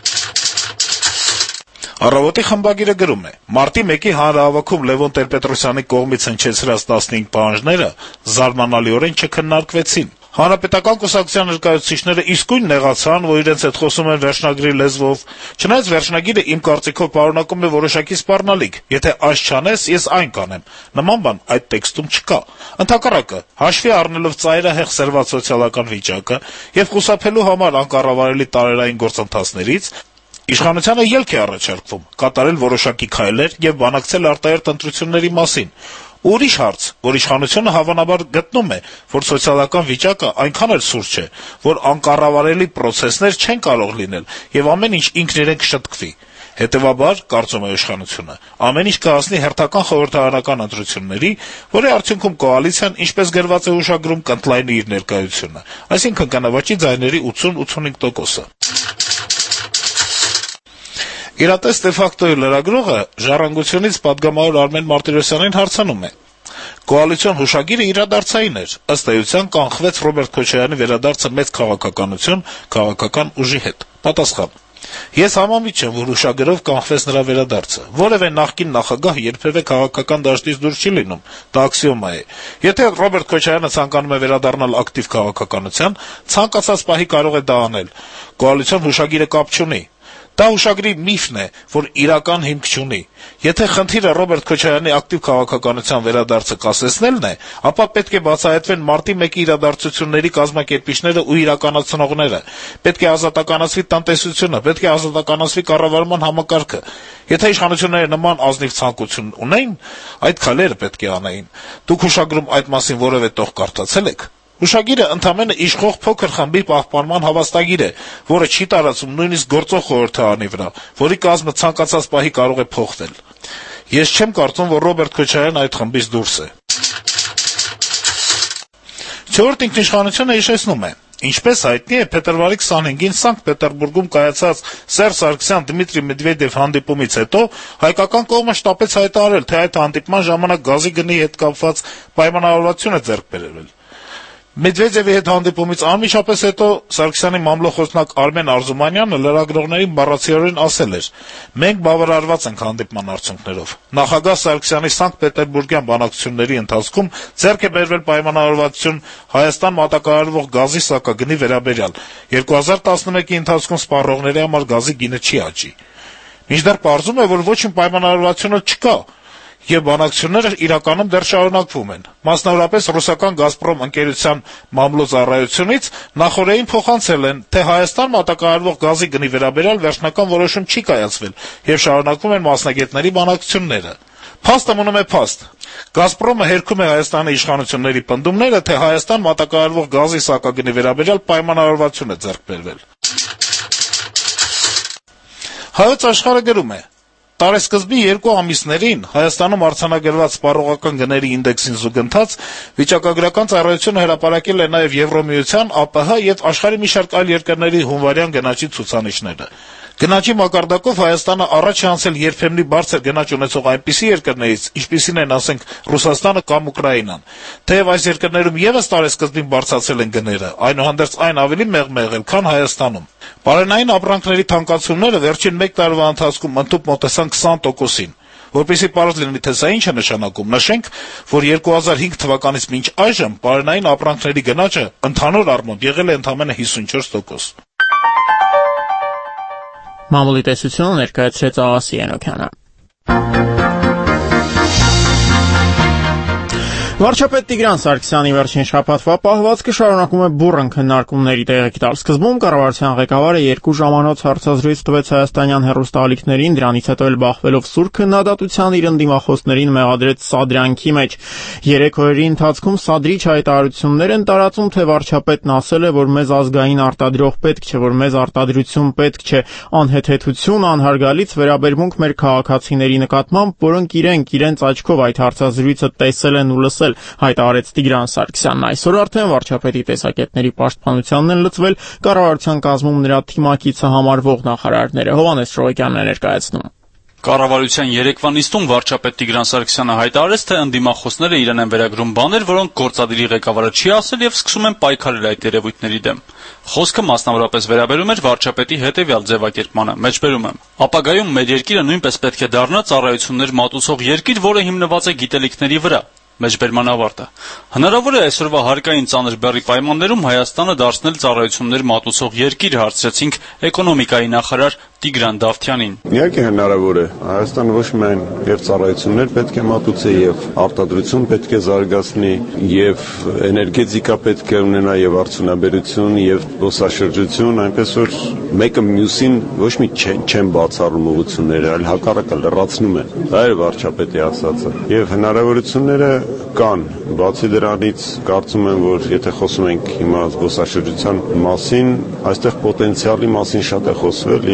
[SPEAKER 13] Առավոտի խմբագիրը գրում է. Մարտի մեկի հանրահավաքում Լևոն Տեր-Պետրոսյանի կողմից հնչեցրած տասնհինգ պահանջները զարմանալիորեն չքննարկվեցին։ Հանրապետական կուսակցության ներկայացուցիչները իսկույն նեղացան, որ իրենց հետ խոսում են վերջնագրի լեզվով, չնայած վերջնագիրը իմ կարծիքով պարունակում է որոշակի սպառնալիք, եթե այս չանես, ես այն կանեմ, նման բան այդ տեքստում չկա։ Ընդհակառակը, հաշվի առնելով ծայրահեղ սրված սոցիալական վիճակը եւ խուսափելու համար անկառավարելի տարերային գործընթացներից, իշխանությանը ելք է առաջարկվում կատարել որոշակի քայլեր եւ բանակցել արտահերթ ընտրությունների մասին։ Ուրիշ հարց, որ իշխանությունը հավանաբար գտնում է, որ սոցիալական վիճակը այնքան էլ սուր չէ, որ անկառավարելի պրոցեսներ չեն կարող լինել եւ ամեն ինչ ինքն իրեն կշտկվի։ Հետևաբար, կարծում է իշխանությունը, ամեն ինչ կհասնի հերթական խորհրդարանական ընտրությունների, որի արդյունքում կոալիցիան, ինչպես գրված է ուշագրում, կընդլայնի իր ներկայությունը, այսինքն կնվաճի ձայների ութսուն-ութսունհինգ տոկոսը։ Իրատես դե ֆակտոյի լրագրողը ժառանգությունից պատգամավոր Արմեն Մարտիրոսյանին հարցնում է. Կոալիցիոն հուշագիրը իրադարձային էր, ըստ էության կանխվեց Ռոբերտ Քոչարյանի վերադարձը մեծ քաղաքականություն, քաղաքական ուժի հետ։ Պատասխան. Ես համամիտ չեմ, որ հուշագրով կանխվեց նրա վերադարձը։ Որևէ նախկին նախագահ երբևէ քաղաքական դաշտից դուրս չի լինում, դա աքսիոմա է։ Եթե Ռոբերտ Քոչարյանը ցանկանում է վերադառնալ ակտիվ քաղաքականության, ցանկացած պահի կարող է դա անել։ Կոալիցիոն հուշագիրը կապ չունի։ Դա հուշագրի միֆն է, որ իրական հիմք չունի։ Եթե խնդիրը Ռոբերտ Քոչարյանի ակտիվ քաղաքականության վերադարձը կասեցնելն է, ապա պետք է բացահայտվեն մարտի մեկի իրադարձությունների կազմակերպիչները ու իրականացնողները։ Պետք է ազատականացվի տնտեսությունը, պետք է ազատականացվի կառավարման համակարգը։ Եթե իշխանությունները նման ազնիվ ցանկություն ունեն, այդ քայլերը պետք է անեին։ Դուք հուշագրում այդ մասին որևէ տող կարդացել եք։ Հուշագիրը ընդամենը իշխող փոքր խմբի պահպանման հավաստագիր է, որը չի տարածում նույնիսկ գործող խորհրդարանի վրա, որի կազմը ցանկացած պահի կարող է փոխվել։ Ես չեմ կարծում, որ Ռոբերտ Քոչարյանն այդ խմբից դուրս է։ Չորրորդ ինքնիշխանությունը հիշեցնում է. Ինչպես հայտնի է, փետրվարի քսանհինգին Սանկտ Պետերբուրգում կայացած Սերժ Սարգսյան-Դմիտրի Մեդվեդև հանդիպումից հետո հայկական կողմը շտապեց հայտարարել, թե այդ հանդիպման ժամանակ գազի գնի հետ կապված պայմանավորվածություն է ձեռք բերվել։ Մեդվեդևի հետ հանդիպումից անմիջապես հետո Սարգսյանի մամլոխոսնակ Արմեն Արզումանյանը լրագրողներին բառացիորեն ասել էր. «Մենք բավարարված ենք հանդիպման արդյունքներով։ Նախագահ Սարգսյանի Սանկտ Պետերբուրգյան բանակցությունների ընթացքում ձեռք է բերվել պայմանավորվածություն Հայաստան մատակարարվող գազի սակագնի վերաբերյալ։ երկու հազար տասնմեկի ընթացքում սպառողների համար գազի գինը չի աճի։ Մինչդեռ պարզում է, որ ոչ մի պայմանավորվածություն չկա։ Եվ բանակցությունները իրականում դեռ շարունակվում են։ Մասնավորապես ռուսական «Գազպրոմ» ընկերության մամլոյցարայությունից նախօրեին փոխանցել են, թե Հայաստան մատակարարվող գազի գնի վերաբերյալ վերջնական որոշում չի կայացվել եւ շարունակվում են մասնագետների բանակցությունները։ Փաստը մնում է փաստ։ «Գազպրոմը» հերքում է Հայաստանի իշխանությունների պնդումները, թե Հայաստան մատակարարվող գազի սակագնի վերաբերյալ պայմանավորվածություն է ձեռք բերվել։ Հայոց Աշխարհը գրում է. Տարեսկզբի երկու ամիսներին Հայաստանում արձանագրված սպառողական գների ինդեքսին զուգընթաց վիճակագրական ծառայությունը հրապարակել է նաև Եվրոմիության, ԱՊՀ եւ աշխարհի մի շարք այլ երկրների հունվարյան գնաճի ցուցանիշները։ Գնաճի մակարդակով Հայաստանը առաջ է անցել երբեմնի բարձր գնաճ ունեցող այնպիսի երկրներից, ինչպիսին են, ասենք, Ռուսաստանը կամ Ուկրաինան։ Թեև այս երկրներում եւս տարեսկզբին բարձրացել են գները, այնուհանդերձ այն ավելի մեղմ է եղել, քան Հայաստանում։ Բարենային ապրանքների թանկացումները վերջին մեկ տարվա ընթացքում ընդհուպ մոտեցան քսան տոկոսին։ Որպեսզի պարզ լինի, թե սա ինչ է նշանակում, նշենք, որ երկու հազար հինգ թվականից մինչ այժմ բարենային ապրանքների գնաճը ընդհանուր առմամբ եղել է ընդամենը հիսունչորս տոկոս։
[SPEAKER 1] Մամուլի տեսությունը ներկայացրեց Աղասի Ենոքյանը։ Վարչապետ Տիգրան Սարգսյանի վերջին շաբաթվա պահվածքը շարունակում է բուռն քննարկումների տեղիք տալ։ Սկզբում կառավարության ղեկավարը երկու ժամանոց հարցազրույց տվեց հայաստանյան հեռուստաալիքներին, դրանից հետո էլ բախվելով սուր քննադատության իր ընդդիմախոսներին մեղադրեց սադրյանքի մեջ։ Երեք օրերի ընթացքում սադրիչ հայտարարություններ են տարածում, թե վարչապետն ասել է, որ մեզ ազգային արտադրող պետք չէ, որ մեզ արտադրություն պետք չէ, անհեթեթություն, անհարգալից վերաբերմունք մեր քաղաքացիների նկատմամբ, որոնք իրենք իրենց աչքով այդ հարցազրույցը տեսել են ու լսել, հայտարարեց Տիգրան Սարգսյանն։ Այսօր արդեն վարչապետի տեսակետների պաշտպանությանն են լծվել կառավարության կազմում նրա թիմակիցը համարվող նախարարները։ Հովհաննես Շողոկյանն է ներկայացնում։
[SPEAKER 14] Կառավարության երեկվա նիստում վարչապետ Տիգրան Սարգսյանը հայտարարեց, թե ընդդիմախոսները իրեն են վերագրում բաներ, որոնք գործադիրի ղեկավարը չի ասել եւ սկսում են պայքարել այդ երևույթների դեմ։ Խոսքը մասնավորապես վերաբերում էր վարչապետի հետեւյալ ձևակերպմանը, մեջբերում եմ. ապագայում մեր երկիրը նույնպես պետք է դառնա ծառայություններ մատուցող երկիր, որը հիմնված է գիտելիքների վրա։ Մեջբերման ավարտը։ Հնարավոր է այսօրվա հարկային ծանր բեռի պայմաններում Հայաստանը դարձնել ծառայություններ մատուցող երկիր, հարցրեցինք էկոնոմիկայի նախարար Տիգրան Դավթյանին։
[SPEAKER 15] Իհարկե հնարավոր է։ Հայաստանը ոչ միայն եւ ծառայություններ պետք է մատուցի, եւ արտադրություն պետք է զարգացնի, եւ էներգետիկա պետք է ունենա, եւ արդյունաբերություն, եւ զբոսաշրջություն, այնպես որ մեկը մյուսին ոչ մի չեն բացառում ուղղությունները, այլ հակառակը լրացնում են։ Դա է վարչապետի ասածը։ Եվ հնարավորությունները կան։ Բացի դրանից կարծում եմ, որ եթե խոսում ենք հիմա զբոսաշրջության մասին, այստեղ պոտենցիալի մասին շատ է խոսվել եւ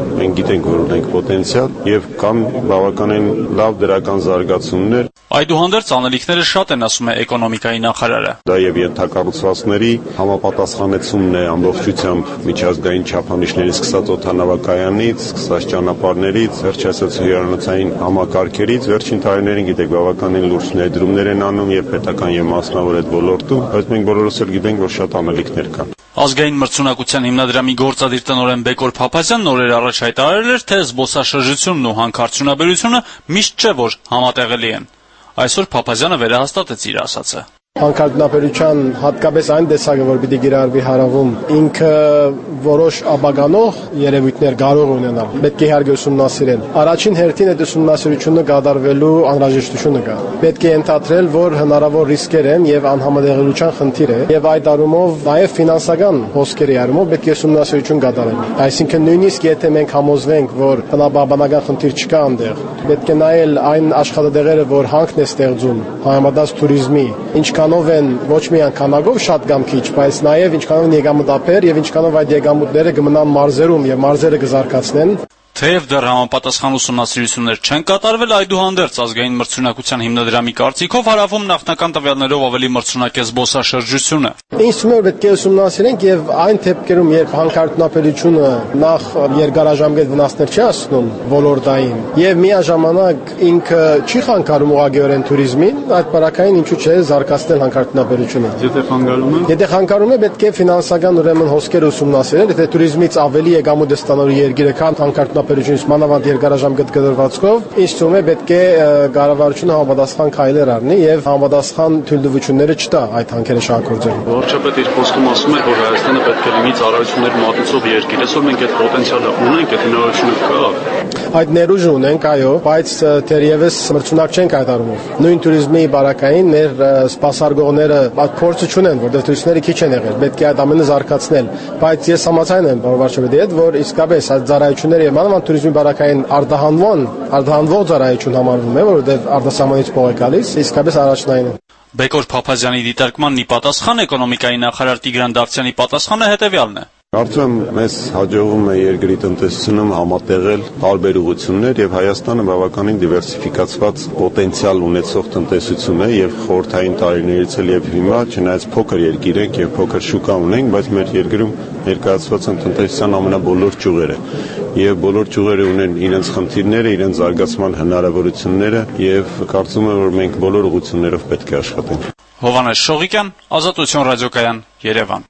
[SPEAKER 15] մենք գիտենք, որ ունենք պոտենցիալ եւ կան բավականին լավ դրական զարգացումներ։
[SPEAKER 14] Այդուհանդերձ անելիքները շատ են, ասում է էկոնոմիկայի նախարարը։
[SPEAKER 15] Դա եւ ենթակառուցվածքների համապատասխանեցումն է ամբողջությամբ միջազգային չափանիշներից սկսած օդանավակայանից, սկսած ճանապարհներից, վերջացած հյուրանոցային համակարգերից, վերջին տարիներին գիտեք բավականին լուրջ ներդրումներ են անում եւ պետական եւ մասնավոր այդ ոլորտում, բայց մենք բոլորս էլ գիտենք, որ շատ անելիքներ կան։
[SPEAKER 14] Ազգային մրցունակության հիմնադրամի գործադիր տնօրեն Բեկոր Փափազյանն օրեր առաջ հայտարարել էր, թե զբոսաշրջությունն ու հանքարդյունաբերությունը միշտ չէ, որ համատեղելի են։ Այսօր Փափազյանը վերահաստատեց իր ասածը։
[SPEAKER 16] Հանքարդյունաբերության հատկապես այն տեսակը, որ պիտի գիրառվի հարավում, ինքը որոշ ապագանող երևույթներ կարող ունենալ, պետք է իհարկե ուսումնասիրել։ Առաջին հերթին այդ ուսումնասիրությունը կատարվելու անհրաժեշտությունը կա։ Պետք է ենթադրել, որ հնարավոր ռիսկեր են եւ անհամատեղելիության խնդիր է, եւ այդ առումով նաեւ ֆինանսական հոսքերի առումով պետք է ուսումնասիրություն կատարել։ Այսինքն նույնիսկ եթե մենք համոզվենք, որ բնաբանական խնդիր չկա այնտեղ, պետք է նայել այն աշխատատեղերը, որ հանքն է ստեղծում, համեմատած туриզմի, ինչքանով են ոչ միայն քանակով շատ կամ քիչ, բայց նաև ինչքանով են եկամուտաբեր եւ ինչքանով այդ եկամուտները կմնան մարզերում եւ մարզերը կզարգացնեն։
[SPEAKER 14] Թեև դեռ համապատասխան ուսումնասիրություններ չեն կատարվել, այդուհանդերձ ազգային մրցունակության հիմնադրամի կարծիքով հարավում նախնական տվյալներով ավելի մրցունակ է զբոսաշրջությունը։
[SPEAKER 16] Ինձ թվում է, որ պետք է ուսումնասիրենք եւ այն դեպքերում, երբ հանքարդյունաբերությունը նախ երկարաժամկետ վնասներ չի հասնում ոլորտային եւ միաժամանակ ինքը չի խանգարում ուղղակիորեն туриզմին, այդ բարակային ինչու՞ չէ զարգացնել հանքարդյունաբերությունը։
[SPEAKER 17] Եթե խանգարում է,
[SPEAKER 16] եթե խանգարում է, պետք է ֆինանսական ուրեմն հոսքեր ուսումնասիրել, եթե туриզմից ավելի եկամուտ է ստանալու երկիրը, քան հանքարդյունաբերությունից մանավանդ երկարաժամկետ կդրվածքով, ինձ թվում է պետք է կառավարությունը համապատասխան քայլեր առնի եւ համապատասխան թույլտվությունները չտա այդ հանքերը շահագործելու։
[SPEAKER 17] Վարչապետը իր խոսքում ասում է, որ Հայաստանը պետք է լինի ծառայություններ մատուցող երկիր։ Այսօր մենք այդ պոտենցիալը ունենք, այդ հնարավորությունը կա։
[SPEAKER 16] Այդ ներուժը ունենք, այո, բայց դեռևս մրցունակ չենք այդ առումով։ Նույն туриզմի բարակային մեր սպասարկողները այդ փորձը չունեն, որտեղ туриստները քիչ են եղել։ Պետք է այդ ամենը զարգացնել, բայց ես համաձայն եմ վարչապետի հետ, որ իսկապես այդ ծառայությունները եւ մանավանդ туриզմի բարակային արտահանվան, արտահանվող ծառայություն համարվում է, որովհետեւ արտասահմանից փող է գալիս, իսկապես առաջնային է։
[SPEAKER 14] Բեկոր Փափազյանի դիտարկմանն ի պատասխան էկոնոմիկայի նախարար Տիգրան Դավթյանի պատասխանը հետեւյալն է։
[SPEAKER 15] Կարծում եմ մեզ հաջողվում է երկրի տնտեսությունում համատեղել տարբեր ուղղություններ եւ Հայաստանը բավականին դիվերսիֆիկացված պոտենցիալ ունեցող տնտեսություն է եւ խորհրդային տարիներից էլ եւ հիմա չնայած փոքր երկիր ենք եւ փոքր շուկա ունենք, բայց մեր երկրում ներկայացված են տնտեսության ամենաբոլոր ճյուղերը եւ բոլոր ճյուղերը ունեն իրենց խնդիրները, իրենց զարգացման հնարավորությունները եւ կարծում եմ, որ մենք բոլոր ուղղություններով պետք է աշխատենք։
[SPEAKER 14] Հովհաննես Շողիկյան, Ազատություն ռադիոկայան, Երևան։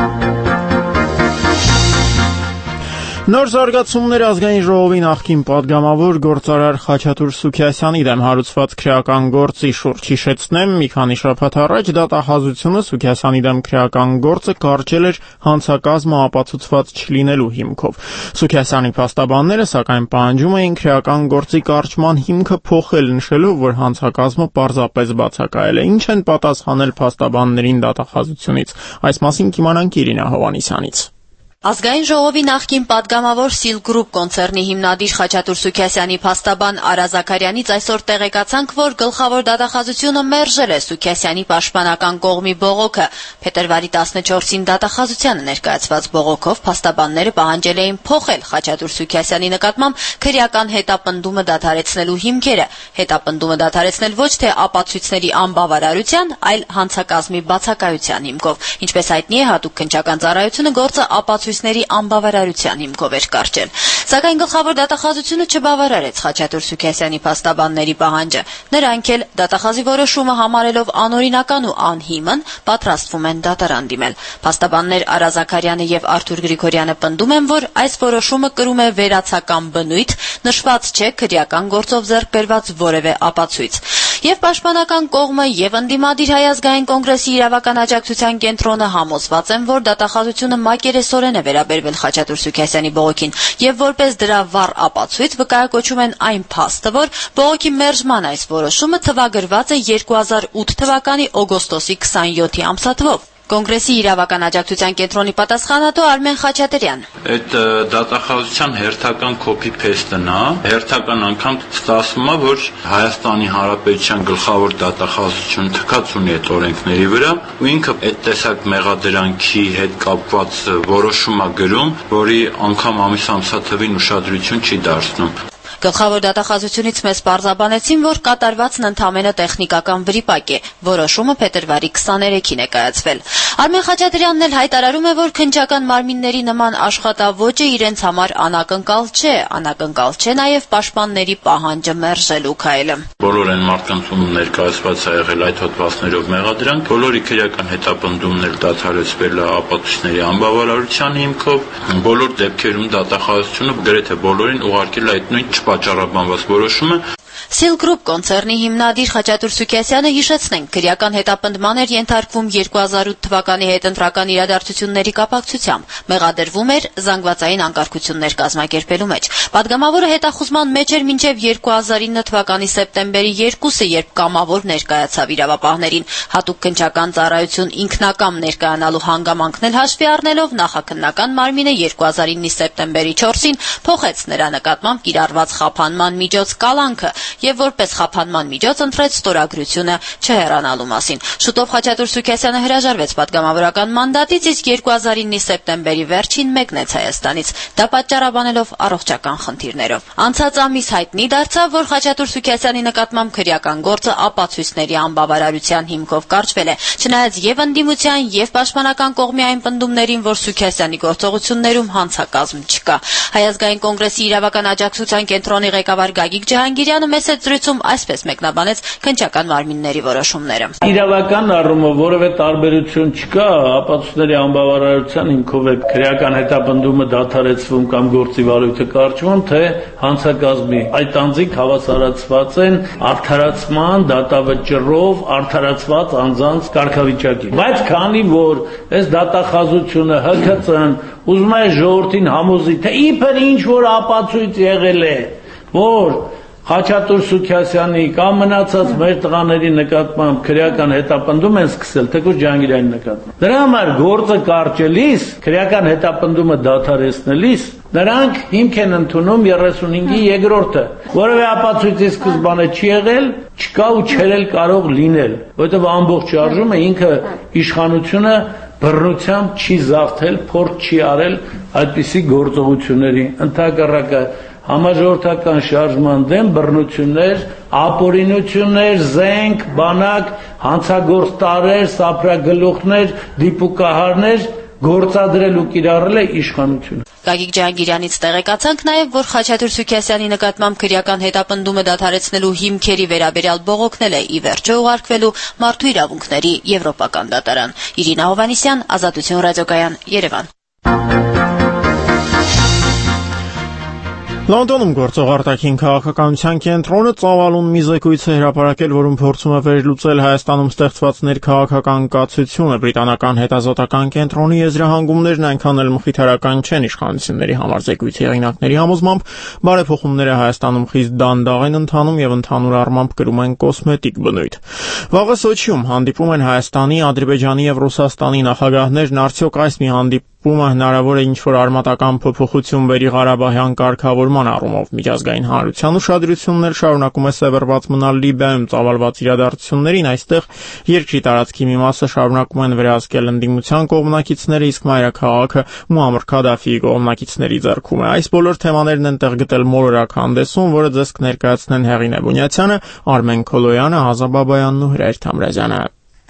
[SPEAKER 1] Նոր զարգացումներ ազգային ժողովի նախկին պատգամավոր գործարար Խաչատուր Սուքիասյանի դեմ հարուցված քրեական գործի շուրջ հիշեցնեմ, մի քանի շաբաթ առաջ դատախազությունը Սուքիասյանի դեմ քրեական գործը կարճել էր հանցակազմը ապացուցված չլինելու հիմքով։ Սուքիասյանի փաստաբանները սակայն պահանջում էին քրեական գործի կարճման հիմքը փոխել, նշելով, որ հանցակազմը պարզապես բացակայել է։ Ինչ են պատասխանել փաստաբաններին դատախազությունից։ Այս մասին կիմանանք Իրինա Հովհաննիսյանից։
[SPEAKER 18] Ազգային ժողովի նախկին պատգամավոր Սիլ Գրուպ կոնցեռնի հիմնադիր Խաչատուր Սուքիասյանի փաստաբան Արա Զաքարյանից այսօր տեղեկացանք, որ գլխավոր դատախազությունը մերժել է Սուքիասյանի պաշտպանական կողմի բողոքը։ Փետրվարի տասնչորսին դատախազությանը ներկայացված բողոքով փաստաբանները պահանջել էին փոխել Խաչատուր Սուքիասյանի նկատմամբ քրեական հետապնդումը դադարեցնելու հիմքերը։ Հետապնդումը դադարեցնել ոչ թե ապացույցների անբավարարության, այլ հանցակազմի բացակայության հիմքով։ Ինչպես հայտնի է, հատուկ քննչական ծառայությունը գործը ապացույցների անբավարարության հիմքով էր կարճել։ Սակայն գլխավոր դատախազությունը չբավարարեց Խաչատուր Սուքիասյանի փաստաբանների պահանջը։ Նրանք էլ դատախազի որոշումը համարելով անօրինական ու անհիմն պատրաստվում են դատարան դիմել։ Փաստաբաններ Արա Զաքարյանը եւ Արթուր Գրիգորյանը պնդում են, որ այս որոշումը կրում է վերացական բնույթ, նշված չէ քրեական գործով ձեռք բերված որևէ ապացույց։ Եվ պաշտպանական կողմը եւ ընդդիմադիր Հայ ազգային կոնգրեսի իրավական աջակցության կենտրոնը համոզված են, որ դատախազությունը մակերեսորեն է վերաբերվել Խաչատուր Սուքիասյանի բողոքին եւ որպես դրա վառ ապացույց վկայակոչում են այն փաստը, որ բողոքի մերժման այս որոշումը թվագրված է երկու հազար ութ թվականի օգոստոսի քսանյոթի ամսաթվով։ Կոնգրեսի իրավական աջակցության կենտրոնի պատասխանատու Արմեն Խաչատրյան.
[SPEAKER 19] Այդ դատախազության հերթական copy-paste-ն է, հերթական անգամ ստացվում է, որ Հայաստանի Հանրապետության գլխավոր դատախազությունը թքած ունի այդ օրենքների վրա, ու ինքը այդ տեսակ մեղադրանքի հետ կապված որոշում է գրում, որի անգամ ամիս ամսաթվին ուշադրություն չի դարձնում։
[SPEAKER 18] Գլխավոր դատախազությունից մեզ պարզաբանեցին, որ կատարվածն ընդամենը տեխնիկական վրիպակ է, որոշումը փետրվարի քսաներեքին է կայացվել։ Արմեն Խաչատրյանն էլ հայտարարում է, որ քննչական մարմինների նման աշխատավոճը իրենց համար անակնկալ չէ, անակնկալ չէ նաև պաշտպանների պահանջը մերժելու քայլը։
[SPEAKER 19] Բոլոր այն մարդկանց, ում ներկայացված է եղել այդ հոդվածներով մեղադրանք, բոլորի քրեական հետապնդումներ դադարեցվել է ապացույցների անբավարարության հիմքով, բոլոր դեպքերում դատախազությունը գրեթե բոլորին ուղարկել է այդ նույն պատճառաբանված որոշումը։
[SPEAKER 18] Seal Group կոնցեռնի հիմնադիր Խաչատուր Սուքիասյանը հիշեցնենք, քրեական հետապնդման էր ենթարկվում երկու հազար ութ թվականի հետընտրական իրադարձությունների կապակցությամբ, մեղադրվում էր զանգվածային անկարգություններ կազմակերպելու մեջ։ Պատգամավորը հետախուզման մեջ էր մինչև երկու հազար ինը թվականի սեպտեմբերի երկուսը, երբ կամավոր ներկայացավ իրավապահներին, հատուկ քննչական ծառայություն ինքնակամ ներկայանալու հանգամանքն էլ հաշվի առնելով նախաքննական մարմինը երկու հազար ինը սեպտեմբերի չորսին փոխեց նրա նկատմամբ կիրառված խափանման միջոց կալանքը եւ որպես խափանման միջոց ընտրեց ստորագրությունը չհեռանալու մասին։ Շուտով Խաչատուր Սուքիասյանը հրաժարվեց պատգամավորական մանդատից, իսկ երկու հազար ինը սեպտեմբերի վերջին մեկնեց Հայաստանից, դա պատճառաբանելով առողջական խնդիրներով։ Անցած ամիս հայտնի դարձավ, որ Խաչատուր Սուքիասյանի նկատմամբ քրեական գործը ապացույցների անբավարարության հիմքով կարճվել է, չնայած եւ ընդդիմության եւ պաշտպանական կողմի այն պնդումներին, որ Սուքիասյանի գործողություններում հանցակազմ չկա։ Հայ ազգային կոնգրեսի իրավական աջակցության կենտրոնի ղեկավար Գագիկ Ջահանգիրյանը մեծ զրույցում այսպես մեկնաբանեց քննչական մարմինների որոշումները։
[SPEAKER 20] Իրավական առումով որևէ տարբերություն չկա, ապացույցների անբավարարության հիմքով է քրեական հետապնդումը դադարեցվում կամ գործի վարույթը կարճվում, թե հանցակազմի այդ անձինք հավասարացված են արդարացման դատավճռով արդարացված անձանց կարգավիճակին։ Բայց քանի որ այս դատախազությունը հ քծ ն ուզում է ժողովրդին համոզի, թե իբր ինչ որ ապացույց եղել է, որ Խաչատուր Սուքիասյանի կամ մնացած մեր տղաների նկատմամբ քրեական հետապնդում են սկսել, թեկուզ Ջահանգիրյանի նկատմամբ։ Դրա համար գործը կարճելիս, քրեական հետապնդումը դադարեցնելիս, նրանք հիմք են ընդունում երեսունհինգի երկրորդը, որևէ ապացույցի սկզբանե չի եղել, չկա ու չերել կարող լինել, որովհետև ամբողջ շարժումը ինքը իշխանությունը բռնությամբ չի զավթել, փորձ չի արել այդպիսի գործողությունների, ընդհակառակը համաժողովրդական շարժման դեմ բռնություններ, ապօրինություններ, զենք, բանակ, հանցագործ տարեր, սափրագլուխներ, դիպուկահարներ գործադրել ու կիրառել է իշխանությունը։
[SPEAKER 18] Գագիկ Ջահանգիրյանից տեղեկացանք նաև, որ Խաչատուր Սուքիասյանի նկատմամբ քրեական հետապնդումը դադարեցնելու հիմքերի վերաբերյալ բողոքնել է ի վերջո ուղարկվելու Մարդու իրավունքների եվրոպական դատարան։ Իրինա Հովհաննիսյան, Ազատություն ռադիոկայան, Երևան։
[SPEAKER 1] Լոնդոնում գործող արտաքին քաղաքականության կենտրոնը ծավալուն մի զեկույց է հրապարակել, որում փորձում է վերլուծել Հայաստանում ստեղծված ներքաղաքական կացությունը։ Բրիտանական հետազոտական կենտրոնի եզրահանգումներն այնքան էլ մխիթարական չեն իշխանությունների համար։ Զեկույցի հեղինակների համոզմամբ բարեփոխումները Հայաստանում խիստ դանդաղ են ընթանում եւ ընդհանուր առմամբ կրում են կոսմետիկ բնույթ։ Վաղը Սոչիում հանդիպում են Հայաստանի, Ադրբեջանի եւ Ռուսաստանի նախագահներն, արդյոք այս մի հանդիպումը հնարավոր է ինչ-որ արմատական փոփոխություն բերի Ղարաբաղյան կարգավորման առումով։ Միջազգային հանրության ուշադրությունն էլ շարունակում է սևեռված մնալ Լիբիայում ծավալված իրադարձություններին, այստեղ երկրի տարածքի մի մասը շարունակում են վերահսկել ընդդիմության կողմնակիցները, իսկ մայրաքաղաքը Մուամմար Քադաֆիի կողմնակիցների ձեռքում է։ Այս բոլոր թեմաներն են տեղ գտել մոլորակ հանդեսում, որը ձեզ կներկայացնեն Հեղինե Բունյացյանը, Արմեն Քոլոյանը, Հազա Բաբայանն ու Հրայր Թամրազյանը։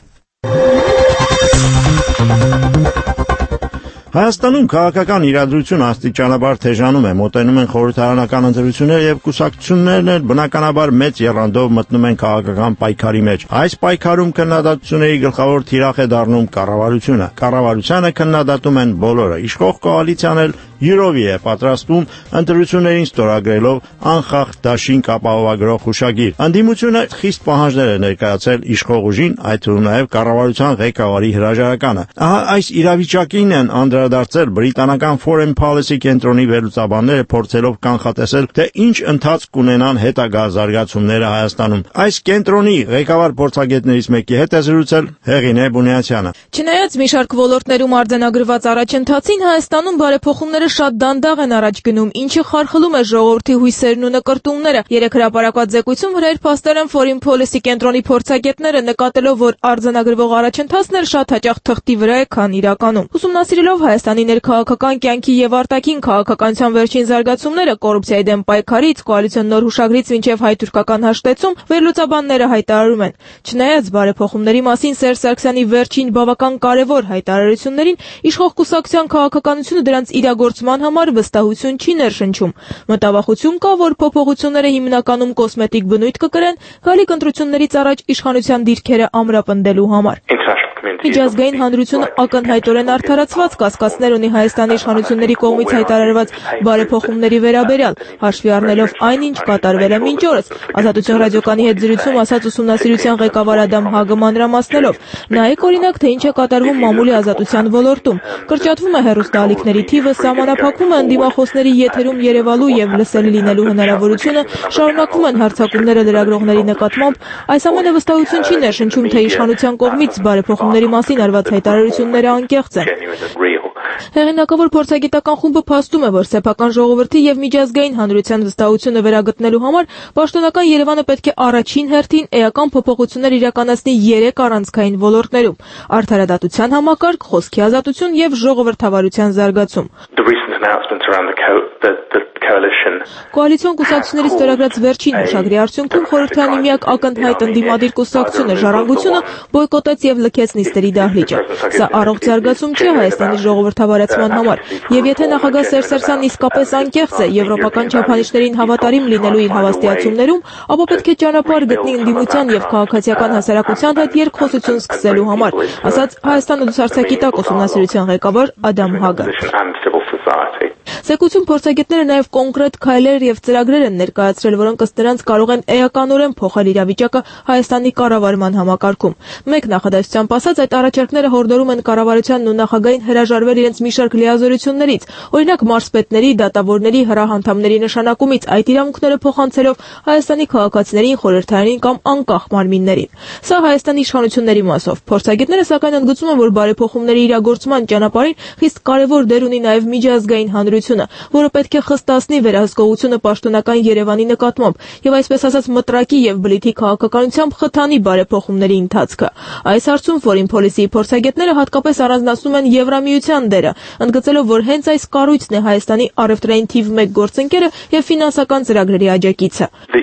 [SPEAKER 21] Հայաստանում քաղաքական իրադրությունը աստիճանաբար թեժանում է, մոտենում են խորհրդարանական ընտրություններ եւ կուսակցություններն էլ բնականաբար մեծ եռանդով մտնում են քաղաքական պայքարի մեջ։ Այս պայքարում քննադատությունների գլխավոր թիրախ է դառնում կառավարությունը։ Կառավարությանը քննադատում են բոլորը։ Իշխող կոալիցիան էլ յուրովի է պատրաստում ընտրություններին ստորագրելով անխախտ դաշինք ապահովագրող հուշագիր։ Անդիմությունը խիստ պահանջներ է ներկայացել իշխող ուժին, այդ թվում նաև կառավարության ղեկավարի հրաժարականը։ Ահա այս իրավիճակին են անդրադարձել բրիտանական Foreign Policy կենտրոնի վերլուծաբանները, փորձելով կանխատեսել, թե ինչ ընթացք կունենան հետագա զարգացումները Հայաստանում։ Այս կենտրոնի ղեկավար փորձագետներից մեկի հետ է զրուցել Հեղինե Բունյացյանը։
[SPEAKER 2] Չնայած մի շարք ոլորտներում արձանագրված առաջընթացին, Հայաստանում բարեփոխումները շատ դանդաղ են առաջ գնում, ինչը խարխլում է ժողովրդի հույսերն ու նկրտումները։ Երեք հրապարակված զեկույցում հրայր փաստել են Foreign Policy կենտրոնի փորձագետները, նկատելով, որ արձանագրվող առաջընթացն էլ շատ հաճախ թղթի վրա է, քան իրականում։ Ուսումնասիրելով Հայաստանի ներքաղաքական կյանքի եւ արտաքին քաղաքականության վերջին զարգացումները, կոռուպցիայի դեմ պայքարից, կոալիցիոն նոր հուշագրից մինչև հայ-թուրքական հաշտեցում, վերլուծաբանները հայտարարում են. չնայած բարեփոխումների մասին Սերժ Սարգսյանի վերջին բավական կարևոր հայտարարություններին, իշխող կուսակցության քաղաքականությունը դրանց իրագործման համար վստահություն չի ներշնչում։ Մտավախություն կա, որ փոփոխությունները հիմնականում կոսմետիկ բնույթ կկրեն, գալիք ընտրություններից առաջ իշխանության դիրքերը ամրապնդելու համար։ Միջազգային հանրությունը ակնհայտորեն արդարացված կասկածներ ունի Հայաստանի իշխանությունների կողմից հայտարարված բարեփոխումների վերաբերյալ, հաշվի առնելով այն, ինչ կատարվել է մինչ օրս։ Ազատություն ռադիոկայանի հետ զրույցում ասաց ուսումնասիրության ղեկավար Ադամ Հագը մանրամասնելով. նայեք օրինակ, թե ինչ է կատարվում մամուլի ազատության ոլորտում։ Կրճատվում է հեռուստաալիքների թիվը, սահմանափակվում է ընդդիմախոսների եթերում երևալու եւ լսելի լինելու հնարավորությունը, շարունակվում են հարձակումները լրագրողների նկատմամբ։ Այս ամենը վստահություն չի ներշնչում, թե իշխանության կողմից բարեփոխումների մասին արված հայտարարությունները անկեղծ են։ Հեղինակավոր փորձագիտական խումբը փաստում է, որ սեփական ժողովրդի եւ միջազգային հանրության վստահությունը վերագտնելու համար պաշտոնական Երևանը պետք է առաջին հերթին էական փոփոխություններ իրականացնի երեք առանցքային ոլորտներում՝ արդարադատության համակարգ, խոսքի ազատություն եւ ժողովրդավարության զարգացում։ Կոալիցիոն կուսակցությունների ստորագրած վերջին հուշագրի արդյունքում խորհրդարանի միակ ակնհայտ ընդդիմադիր կուսակցությունը Ժառանգությունը բոյկոտեց եւ լքեց նիստերի դահլիճը։ Սա առողջ զարգացում չէ Հայաստանի ժողովրդավարացման համար, եւ եթե նախագահ Սերժ Սարգսյանն իսկապես անկեղծ է եվրոպական չափանիշներին հավատարիմ լինելու իր հավաստիացումներում, ապա պետք է ճանապարհ գտնի ընդդիմության եւ քաղաքացիական հասարակության հետ երկխոսություն սկսելու համար, ասաց Հայաստանը դուսարցակի տակ ուսումնասիրության ղեկավար Ադամ Հագը։ Զեկույցում փորձագետները նաև կոնկրետ քայլեր եւ ծրագրեր են ներկայացրել, որոնք ըստ նրանց կարող են էականորեն փոխել իրավիճակը Հայաստանի կառավարման համակարգում։ Մեկ նախադասությամբ ասած, այդ առաջարկները հորդորում են կառավարությանն ու նախագահին հրաժարվել իրենց մի շարք լիազորություններից, օրինակ մարզպետների, դատավորների, հրահանդամների նշանակումից, այդ իրավունքները փոխանցելով Հայաստանի քաղաքացիներին, խորհրդարանին կամ անկախ մարմիններին։ Սա Հայաստանի իշխանությունների մասով։ Փորձագետները սակայն ընդգծում են, որ բարեփոխումների իրագործման ճանապարհին խիստ կարևոր դեր ունի նաև միջազգային հանրությունը, որը պետք է խստացնի վերահսկողությունը պաշտոնական Երևանի նկատմամբ եւ այսպես ասած մտրակի եւ բլիթի քաղաքականությամբ խթանի բարեփոխումների ընթացքը։ Այս հարցում Foreign Policy-ի փորձագետները հատկապես առանձնացնում են Եվրամիության դերը, ընդգծելով, որ հենց այս կառույցն է Հայաստանի առևտրային թիվ մեկ գործընկերը եւ ֆինանսական ծրագրերի աջակիցը։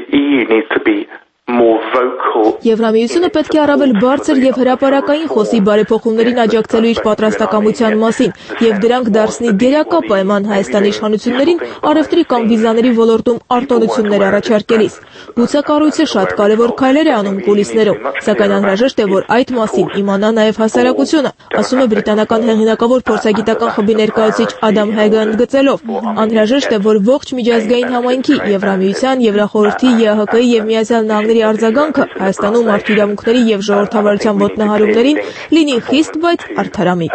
[SPEAKER 2] Եվրամիությունը պետք է առավել բարձր եւ հրապարակային խոսի բարեփոխումներին աջակցելու իր պատրաստակամության մասին եւ դրանք դարձնի գերակա պայման Հայաստանի իշխանություններին առևտրի կամ վիզաների ոլորտում արտոնություններ առաջարկելիս։ Գուցե կառույցը շատ կարևոր քայլեր է անում կուլիսներում, սակայն անհրաժեշտ է, որ այդ մասին իմանա նաեւ հասարակությունը, ասում է բրիտանական հեղինակավոր փորձագիտական խմբի ներկայացուցիչ Ադամ Հեգը ընդգծելով. անհրաժեշտ է, որ ողջ միջազգային համայնքի, Եվրամիության, Եվրախորհրդի, ԵԱՀԿ-ի եւ Միացյալ Նահանգների արձագանքը Հայաստանում մարդու իրավունքների եւ ժողովրդավարության ոտնահարումներին լինի խիստ, բայց արդարամիտ։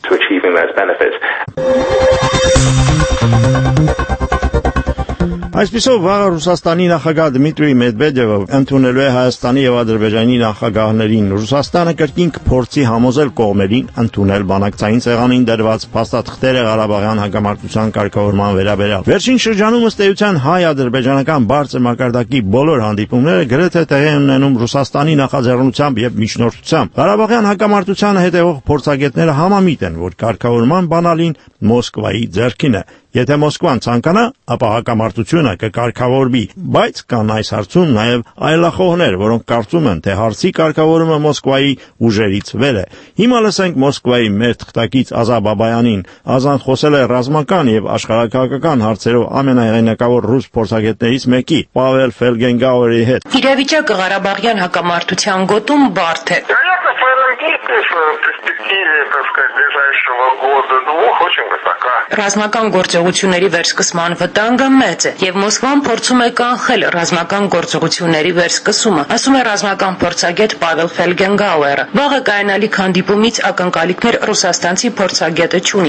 [SPEAKER 21] Այսպիսով վաղը Ռուսաստանի նախագահ Դմիտրի Մեդվեդևը ընդունելու է Հայաստանի եւ Ադրբեջանի նախագահներին։ Ռուսաստանը կրկին կփորձի համոզել կողմերին ընդունել բանակցային սեղանին դրված փաստաթղթերը Ղարաբաղյան հակամարտության կարգավորման վերաբերյալ։ Վերջին շրջանում ըստ էության հայ-ադրբեջանական բարձր մակարդակի բոլոր հանդիպումները գրեթե տեղի են ունենում Ռուսաստանի նախաձեռնությամբ եւ միջնորդությամբ։ Ղարաբաղյան հակամարտությանը հետևող փորձագետները համամիտ են, որ կարգավորման բանալին Մոսկվայի ձեռքին է։ Եթե Մոսկվան ցանկանա, ապա հակամարտությունը կկարգավորվի, բայց կան այս հարցում նաև այլախոհներ, որոնք կարծում են, թե հարցի կարգավորումը Մոսկվայի ուժերից վեր է։ Հիմա լսենք Մոսկվայի մեր թղթակից Ազա Բաբայանին։ Ազան խոսել է ռազմական եւ աշխարհակաղակական հարցերով ամենահեղինակավոր ռուս փորձագետներից մեկի՝ Պավել Ֆելգենգաուերի հետ։
[SPEAKER 22] Իրավիճակը Ղարաբաղյան հակամարտության գոտում բարդ է։
[SPEAKER 4] Вероятность в перспективе, так сказать, ближайшего года-двух очень высока.
[SPEAKER 22] Ռազմական գործողությունների վերսկսման վտանգը մեծ է, եւ Մոսկվան փորձում է կանխել ռազմական գործողությունների վերսկսումը, ասում է ռազմական փորձագետ Պավել Ֆելգենգաուերը։ Վաղը կայանալիք հանդիպումից ակնկալիքներ ռուսաստանցի փորձագետը չունի։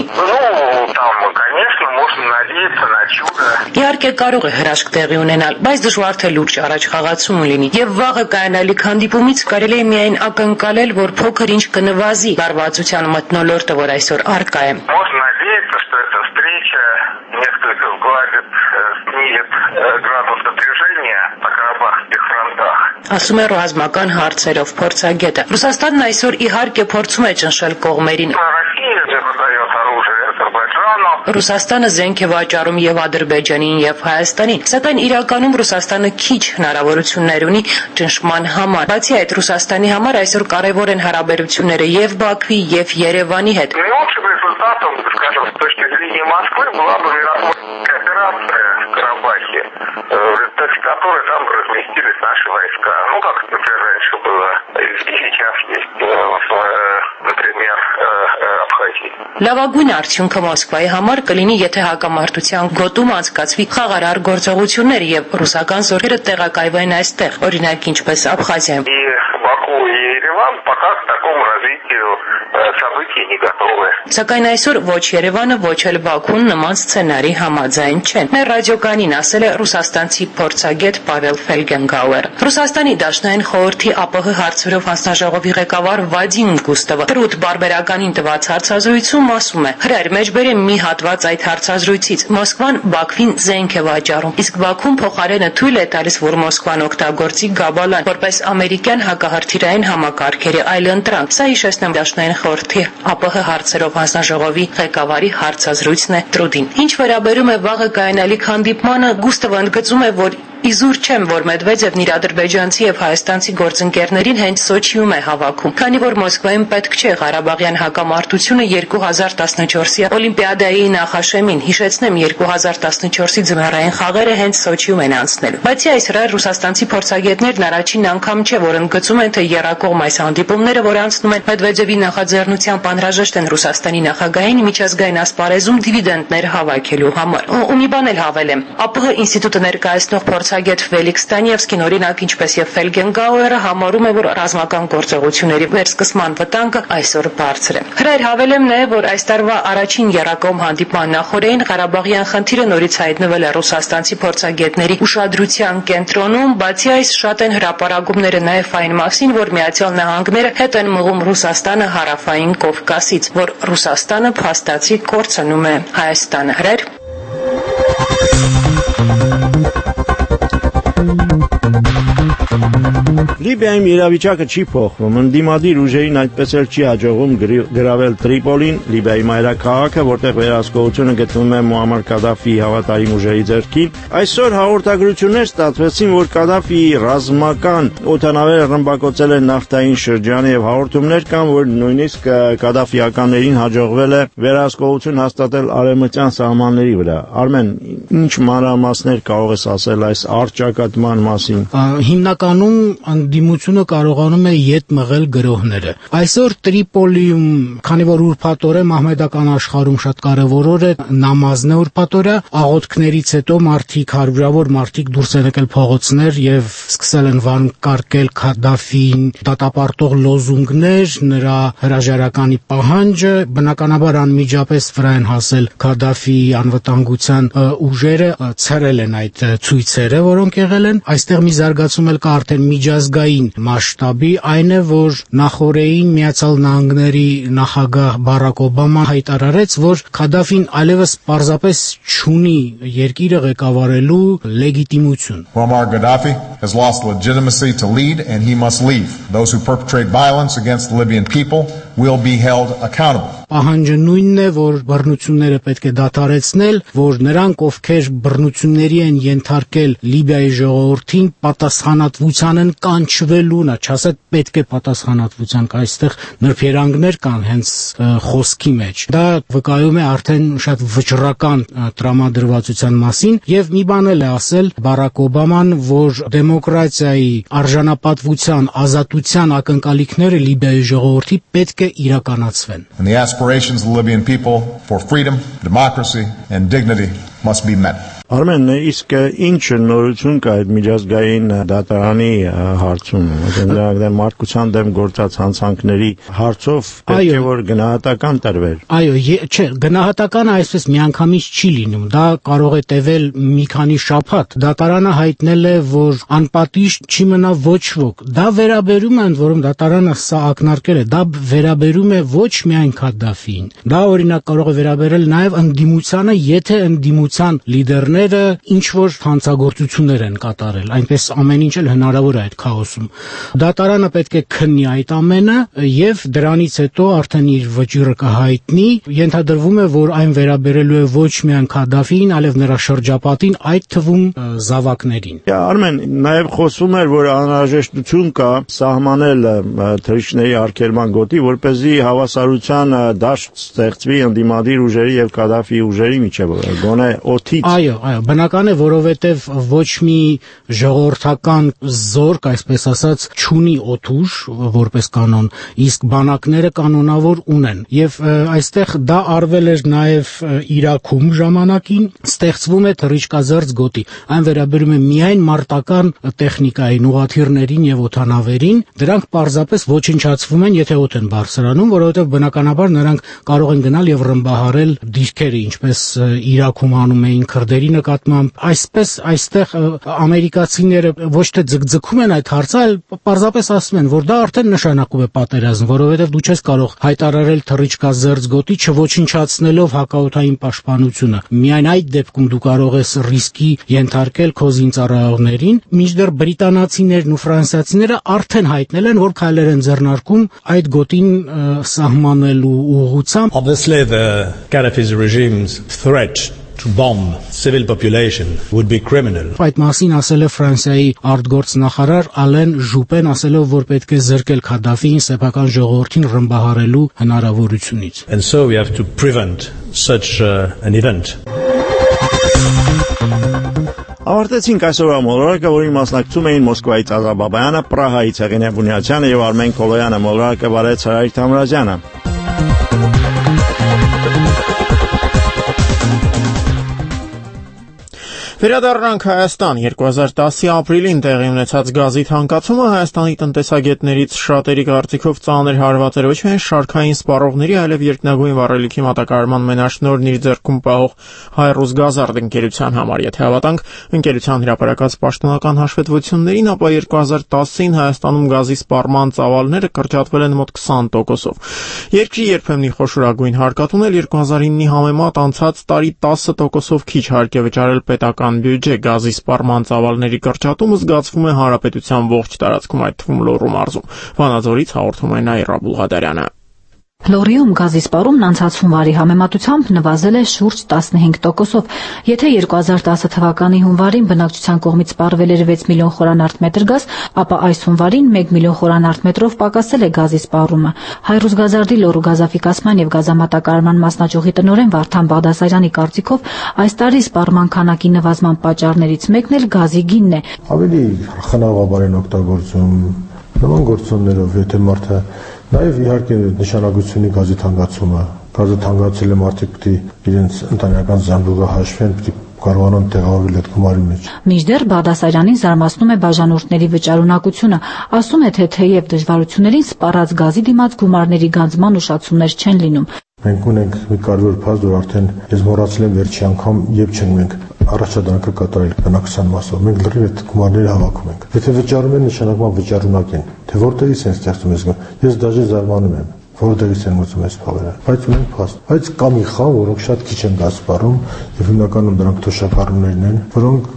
[SPEAKER 22] Իհարկե կարող է հրաշք տեղի ունենալ, բայց դժվար թե լուրջ առաջխաղացում լինի։ Եվ վաղը կայանալիք հանդիպումից կարելի է միայն ակնկալել, որ փոքր ինչ կնվազի լարվածության մթնոլորտը, որ այսօր առկա է։ Ասում է ռազմական հարցերով փորձագետը։ Ռուսաստանն այսօր իհարկե փորձում է ճնշել կողմերին։ Ռուսաստանը զենք է վաճառում եւ Ադրբեջանին եւ Հայաստանին, սակայն իրականում Ռուսաստանը քիչ հնարավորություններ ունի ճնշման համար։ Բացի այդ, Ռուսաստանի համար այսօր կարևոր են հարաբերությունները եւ Բաքվի եւ Երևանի հետ։
[SPEAKER 4] которые там разместились наши войска. Ну, как, например, раньше было, и сейчас есть, например, Абхазии.
[SPEAKER 22] Լավագույն արդյունքը Մոսկվայի համար կլինի, եթե հակամարտության գոտում անցկացվի խաղարար գործողություններ եւ ռուսական զորքերը տեղակայվեն այստեղ, օրինակ ինչպես Աբխազիայում։
[SPEAKER 4] Баку и Ереван пока к такому развитию событий не готовы.
[SPEAKER 22] Սակայն այսօր ոչ Երևանը, ոչ էլ Բաքուն նման սցենարի համաձայն չեն։ Մեր ռադիոկանին ասել է ռուսաստանցի փորձագետ Պավել Ֆելգենգաուերը։ Ռուսաստանի Դաշնային խորհրդի ԱՊՀ հարցերով հանձնաժողովի ղեկավար Վադիմ Գուստավը Թրուտ բարբերականին տված հարցազրույցում ասում է. «Հրայր մեջբերեմ մի հատված այդ հարցազրույցից։ Մոսկվան Բաքվին զենք է վաճառում, իսկ Բաքուն փոխարենը թույլ է տալիս, որ Մոսկվան օգտագործի Գաբալան, որպես ամերիկյան հակահրթիռային համակարգերի այլընտրանք»։ Սա հիշեցնեմ Դաշնային խորհրդի ԱՊՀ հարցերով հանձնաժողովի ղեկավարի հարցազրույցն է Տրուդին։ Ինչ վերաբերում է վաղը կայանալիք հանդիպմանը, Գուստավը ընդգծում է, որ իզուր չեմ, որ Մեդվեդևն իր ադրբեջանցի եւ հայաստանցի գործընկերներին հենց Սոչիում է հավաքում, քանի որ Մոսկվայում պետք չէ Ղարաբաղյան հակամարտությունը երկու հազար տասնչորսի Օլիմպիադայի նախաշեմին։ Հիշեցնեմ, երկու հազար տասնչորսի ձմեռային խաղերը հենց Սոչիում են անցնելու։ Բացի այս, հրայր ռուսաստանցի փորձագետներն առաջին անգամ չէ, որ ընդգծում են, թե եռակողմ այս հանդիպումները, որ անցնում են Մեդվեդևի նախաձեռնությամբ, անհրաժեշտ են Ռուսաստանի նախագահային միջազգային ասպարեզում դիվիդենտներ հավաքելու համար։ Ու մի բան էլ հավելեմ, ԱՊՀ ինստիտուտը ներկայացնող փորձագետ Ֆելիքս Տանիևսկին, օրինակ ինչպես եւ Ֆելգենգաուերը, համարում է, որ ռազմական գործողությունների վերսկսման վտանգը այսօր բարձր է։ Հրայր հավելեմ նաեւ, որ այս տարվա առաջին եռակողմ հանդիպման նախօրեին Ղարաբաղյան խնդիրը նորից հայտնվել է ռուսաստանցի փորձագետների ուշադրության կենտրոնում, բացի այս շատ են հրապարակումները նաեւ այն մասին, որ Միացյալ Նահանգները հետ են մղում Ռուսաստանը հարավային Կովկասից, որ Ռուսաստանը փաստացի կորցնում է Հայաստանը։ Հրայր
[SPEAKER 21] Լիբիայում իրավիճակը չի փոխվում, ընդդիմադիր ուժերին այդպես էլ չի հաջողվում գրավել Տրիպոլին, Լիբիայի մայրաքաղաքը, որտեղ վերահսկողությունը գտնվում է Մուամմար Կադաֆիի հավատարիմ ուժերի ձեռքին։ Այսօր հաղորդագրություններ ստացվեցին, որ Կադաֆիի ռազմական օդանավերը ռմբակոծել են նավթային շրջանը եւ հաղորդումներ կան, որ նույնիսկ կադաֆիականներին հաջողվել է վերահսկողություն հաստատել արևմտյան սահմանների վրա։ Արմեն, ինչ մանրամասներ կարող ես ասել այս առճակատման մասին։
[SPEAKER 23] Հիմնականում ընդդիմությունը կարողանում է ետ մղել գրոհները։ Այսօր Տրիպոլիում, քանի որ ուրբաթ օր է, մահմեդական աշխարհում շատ կարևոր օր է, նամազն է ուրբաթ օրը, աղոթքներից հետո մարդիկ, հարյուրավոր մարդիկ դուրս են եկել փողոցներ եւ սկսել են վանկարկել Կադաֆիին դատապարտող լոզունգներ, նրա հրաժարականի պահանջը, բնականաբար անմիջապես վրա են հասել Կադաֆիի անվտանգության ուժերը, ցրել են այդ ցույցերը, որոնք եղել են։ Այստեղ մի զարգացում էլ կա արդեն միջազգային մասշտաբի, այն է, որ նախորդին Միացյալ Նահանգների նախագահ Բարակ Օբաման հայտարարեց, որ Կադաֆին այլևս պարզապես չունի երկիրը ղեկավարելու լեգիտիմություն։
[SPEAKER 24] Muammar Gaddafi has lost legitimacy to lead and he must leave. Those who perpetrate violence against the Libyan people will be held accountable.
[SPEAKER 23] պահանջը նույնն է, որ բռնությունները պետք է դադարեցնել, որ նրանք, ովքեր բռնությունների են ենթարկել Լիբիայի ժողովրդին, պատասխանատվության են կանչվելու, նա չասած պետք է պատասխանատվության, այստեղ նրբերանգներ կան հենց խոսքի մեջ։ Դա վկայում է արդեն շատ վճռական տրամադրվածության մասին, եւ մի բան էլ է ասել Բարակ Օբաման, որ դեմոկրատիայի արժանապատվության, ազատության ակնկալիքները Լիբիայի ժողովրդի պետք է իրականացվեն։
[SPEAKER 24] And the aspirations of the Libyan people for freedom, democracy and dignity must be met.
[SPEAKER 21] Արմեն, իսկ ինչ նորություն կա այդ միջազգային դատարանի հարցում, այսինքն մարդկության դեմ գործած հանցանքների հարցով պետք է որ գնահատական տրվեր։
[SPEAKER 23] Այո, չէ, գնահատականը այսպես միանգամից չի լինում, դա կարող է տևել մի քանի շաբաթ։ Դատարանը հայտնել է, որ անպատիժ չի մնա ոչ ոք։ Դա վերաբերում է, ընդ որում դատարանը սա ակնարկել է, դա վերաբերում է ոչ միայն Քադաֆիին։ Դա օրինակ կարող է վերաբերել նաև ընդդիմությանը, եթե ընդդիմության լիդերները ինչ որ հանցագործություններ են կատարել, այնպես ամեն ինչ էլ հնարավոր է այդ քաոսում։ Դատարանը պետք է քննի այդ ամենը եւ դրանից հետո արդեն իր վճիռը կհայտնի, ենթադրվում է, որ այն վերաբերելու է ոչ միայն Քադաֆիին, այլև նրա շրջապատին, այդ թվում զավակներին։
[SPEAKER 21] Արմեն, նաեւ խոսվում էր, որ անհրաժեշտություն կա սահմանել թռիչքների արգելման գոտի, որպեսզի հավասարության դաշտ ստեղծվի ընդդիմադիր ուժերի եւ Քադաֆիի ուժերի միջեւ, գոնե օդից։
[SPEAKER 23] Այո, այո, բնական է, որովհետև ոչ մի ժողովրդական զորք, այսպես ասած, չունի օդուժ որպես կանոն, իսկ բանակները կանոնավոր ունեն։ Եվ այստեղ դա արվել էր նաև Իրաքում ժամանակին, ստեղծվում է թռիչքազերծ գոտի։ Այն վերաբերում է միայն մարտական տեխնիկային, ուղղաթիռներին եւ օդանավերին, դրանք պարզապես ոչնչացվում են, եթե օդ են բարձրանում, որովհետև բնականաբար նրանք կարող են գնալ եւ ռմբահարել դիրքերը, ինչպես Իրաքում անում էին քրդերի նկատմամբ, այսպես այստեղ ամերիկացիները ոչ թե ձգձգում են այդ հարցը, այլ պարզապես ասում են, որ դա արդեն նշանակում է պատերազմ, որովհետև դու չես կարող հայտարարել թռիչքազերծ գոտի չոչնչացնելով հակաօդային պաշտպանությունը։ Միայն այդ դեպքում դու կարող ես ռիսկի ենթարկել քո զինծառայողներին, մինչդեռ բրիտանացիներն ու ֆրանսիացիները արդեն հայտնել են, որ քայլեր են ձեռնարկում այդ գոտին սահմանելու ուղղությամբ։
[SPEAKER 3] Obviously the Gaddafi's regime's threat to bomb civil population would be criminal.
[SPEAKER 23] Այդ մասին ասել է Ֆրանսիայի արտգործնախարար Ալեն Ժուպեն, ասելով, որ պետք է զրկել Քադաֆիին սեփական ժողովրդին ռմբահարելու հնարավորությունից.
[SPEAKER 3] And so we have to prevent such uh, an event.
[SPEAKER 21] Ավարտեցինք այսօրվա մոլորակը, որին մասնակցում էին Մոսկվայից Ազատ Բաբայանը, Պրահայից Հեղինե Բունյացյանը եւ Արմեն Կոլոյանը, մոլորակը վարեց Հարայր Թամրազյանը։
[SPEAKER 1] Վերադառնանք Հայաստան։ երկու հազար տասի ապրիլին տեղի ունեցած գազի թանկացումը Հայաստանի տնտեսագետներից շատերի կարծիքով ծանր հարված էր ոչ միայն շարքային սպառողների, այլև երկնագույն վառելիքի մատակարարման մենաշնորհն իր ձեռքում պահող Հայրուսգազարդ ընկերության համար։ Եթե հավատանք ընկերության հրապարակած պաշտոնական հաշվետվություններին, ապա երկու հազար տասին Հայաստանում գազի սպառման ծավալները կրճատվել են մոտ քսան տոկոսով։ Երկրի երբեմնի խոշորագույն հարկատուն էլ երկու հազար իննի համեմատ անցած տարի տասը տոկոսով քիչ հարկ է վճարել պետական բյուջե։ Գազի սպառման ծավալների կրճատումը զգացվում է հանրապետության ողջ տարածքում, այդ թվում Լոռու մարզում։ Վանաձորից հաղորդում է Նաիրա Բուլղադարյանը։
[SPEAKER 5] Լոռիում գազի սպառումն անցած հունվարի համեմատությամբ նվազել է շուրջ տասնհինգ տոկոսով։ Եթե երկու հազար տասը թվականի հունվարին բնակչության կողմից սպառվել էր վեց միլիոն խորանարդ մետր գազ, ապա այս հունվարին մեկ միլիոն խորանարդ մետրով պակասել է գազի սպառումը։ Հայրուսգազարդի Լոռու գազաֆիկացման եւ գազամատակարարման մասնաճյուղի տնօրեն Վարդան Բաղդասարյանի կարծիքով այս տարի սպառման քանակի նվազման պատճառներից մեկն էլ գազի գինն է։
[SPEAKER 6] Ավելի խնայողաբար են օգտագործում նման գործոններով, եթե մարդը Նաև իհարկե նշանակությունի գազի թանկացումը, գազը թանկացել է, մարդիկ պետք է իրենց ընտանեկան զամբյուղը հաշվեն, պետք է կարողանան տեղավորվել այդ գումարի մեջ։
[SPEAKER 5] Մինչդեռ Բաղդասարյանին զարմացնում է բաժանորդների վճարունակությունը, ասում է, թե թեև դժվարություններին սպառած գազի դիմաց գումարների գանձման ուշացումներ չեն լինում։
[SPEAKER 6] Մենք ունենք մի կարևոր փաստ, որ արդեն ես մոռացել եմ վերջի անգամ երբ չենք մենք առաջադրանքը կատարել բնակության մասով։ Մենք լրիվ այդ գումարները հավաքում ենք։ Եթե վճարում են, նշանակում է վճարունակ են։ Թե որտեղից են ստեղծում ես գումար։ Ես դաժե զարմանում եմ, որտեղից են մոծում այս բաները։ Բայց ունենք փաստ։ Բայց կա մի խավ, որոնք շատ քիչ են գազ սպառում, եւ հիմնականում դրանք թոշակառուներն են, որոնք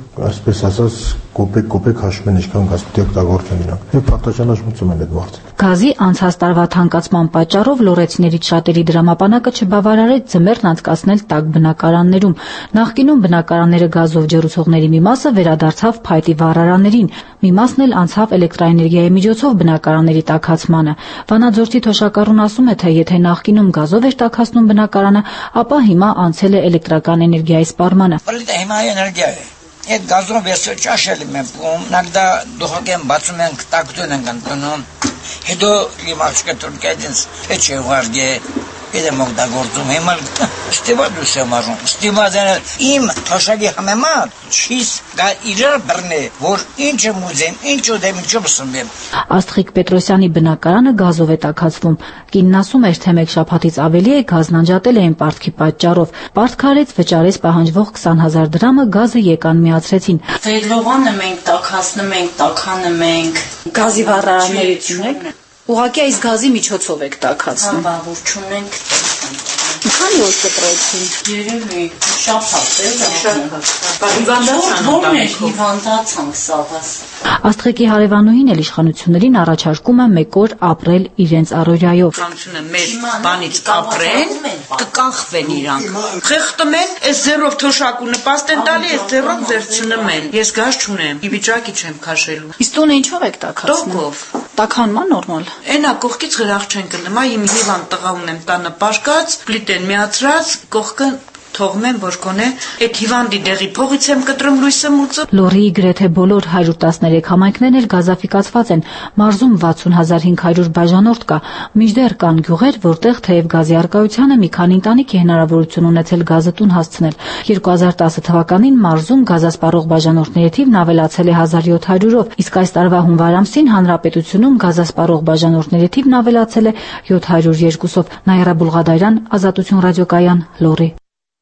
[SPEAKER 6] այսպես ասած կոպեկ-կոպեկ հաշվում են ինչքան գազ պետք է օգտագործեն իրանք։ Եվ պատասխանատվություն են այդ մարդիկ։
[SPEAKER 5] Գազի անցած տարվա թանկացման պատճառով լոռեցիներից շատերի դրամապանակը չբավարարեց ձմեռն անցկացնել տաք բնակարաններում։ Նախկինում բնակարանները գազով ջեռուցողների մի մասը վերադարձավ փայտի վառարաններին, մի մասն էլ անցավ էլեկտրաէներգիայի միջոցով բնակարանների տաքացմանը։ Վանաձորցի թոշակառուն ասում է, թե եթե նախկինում գազով էր տաքացնում բնակարանը, ապա հիմա անցել է էլեկտրական էներգիայի սպառմանը։
[SPEAKER 7] Հիմա էներգիա է։ Այդ գազով ես ճաշել եմ, ինогда դուխակեն բացում ենք, տակտուն ենք ընդունում։ Հետո լիմացկը турկեդինս էջը վարգե Pedem օգտագործում հիմա ստիվադուս եմ արում ստիվադը իմ թոշակի համեմատ շիս դա իրար բռնե որ ինչը մուզեմ ինչու դեմ ինչու բսում
[SPEAKER 5] Աստղիկ Պետրոսյանի բնակարանը գազով է տաքացվում կինն ասում էր թե մեկ շաբաթից ավելի է գազն անջատել էին պարտքի պատճառով պարտքարեց վճարեց պահանջվող քսան հազար դրամը գազը եկան միացրեցին
[SPEAKER 8] Ֆեդլովանը մենք տաքացնում ենք տաքանում ենք գազի վառարաններից ունենք Ուղղակի այս գազի միջոցով եք տաքացնում։ Բավուր չունենք։ Քանի օր կտրեցին։ Երևի շաբաթ է, շաբաթ։ Հիվանդացանք սավաս։
[SPEAKER 5] Աստղիկի հարևանուհին էլ իշխանություններին առաջարկում է մեկ օր ապրել իրենց առօրյայով։
[SPEAKER 9] Իշխանությունը մեր բանից կապրեն, կկանխվեն իրանք։ Խեղդում են, այս ձեռով թոշակ ու նպաստ են տալի, այս ձեռով ձեռ չնմեն։ Ես գազ չունեմ, ի վիճակի չեմ քաշելու։
[SPEAKER 8] Իսկ տունը ինչով եք տաքացնում։
[SPEAKER 9] Տոկով։
[SPEAKER 8] Տաքանման նորմալ։
[SPEAKER 9] Այնա կողքից գրախ չեն կնմա, իմ հիվանդ տղա ունեմ տանը պաշկած, պլիտեն միացրած, կողքը թողում եմ, որ կոնե այդ հիվանդի դեղի փողից եմ կտրում լույսը մուծը։
[SPEAKER 5] Լոռիի գրեթե բոլոր հարյուր տասներեք համայնքներն էլ գազաֆիկացված են, մարզում վաթսուն հազար հինգ հարյուր բաժանորդ կա, մինչդեռ կան գյուղեր, որտեղ թեև գազի առկայությանը մի քանի ընտանիք է հնարավորություն ունեցել գազը տուն հասցնել։ երկու հազար տասը թվականին մարզում գազասպառող բաժանորդների թիվն ավելացել է հազար յոթ հարյուրով, իսկ այս տարվա հունվար ամսին հանրապետությունում գազասպառող բաժանորդների թիվն ավելացել է յոթ հարյուր երկուսով։ Նաիրա Բուլղադարյան, Ազատություն ռադիոկայան, Լոռի։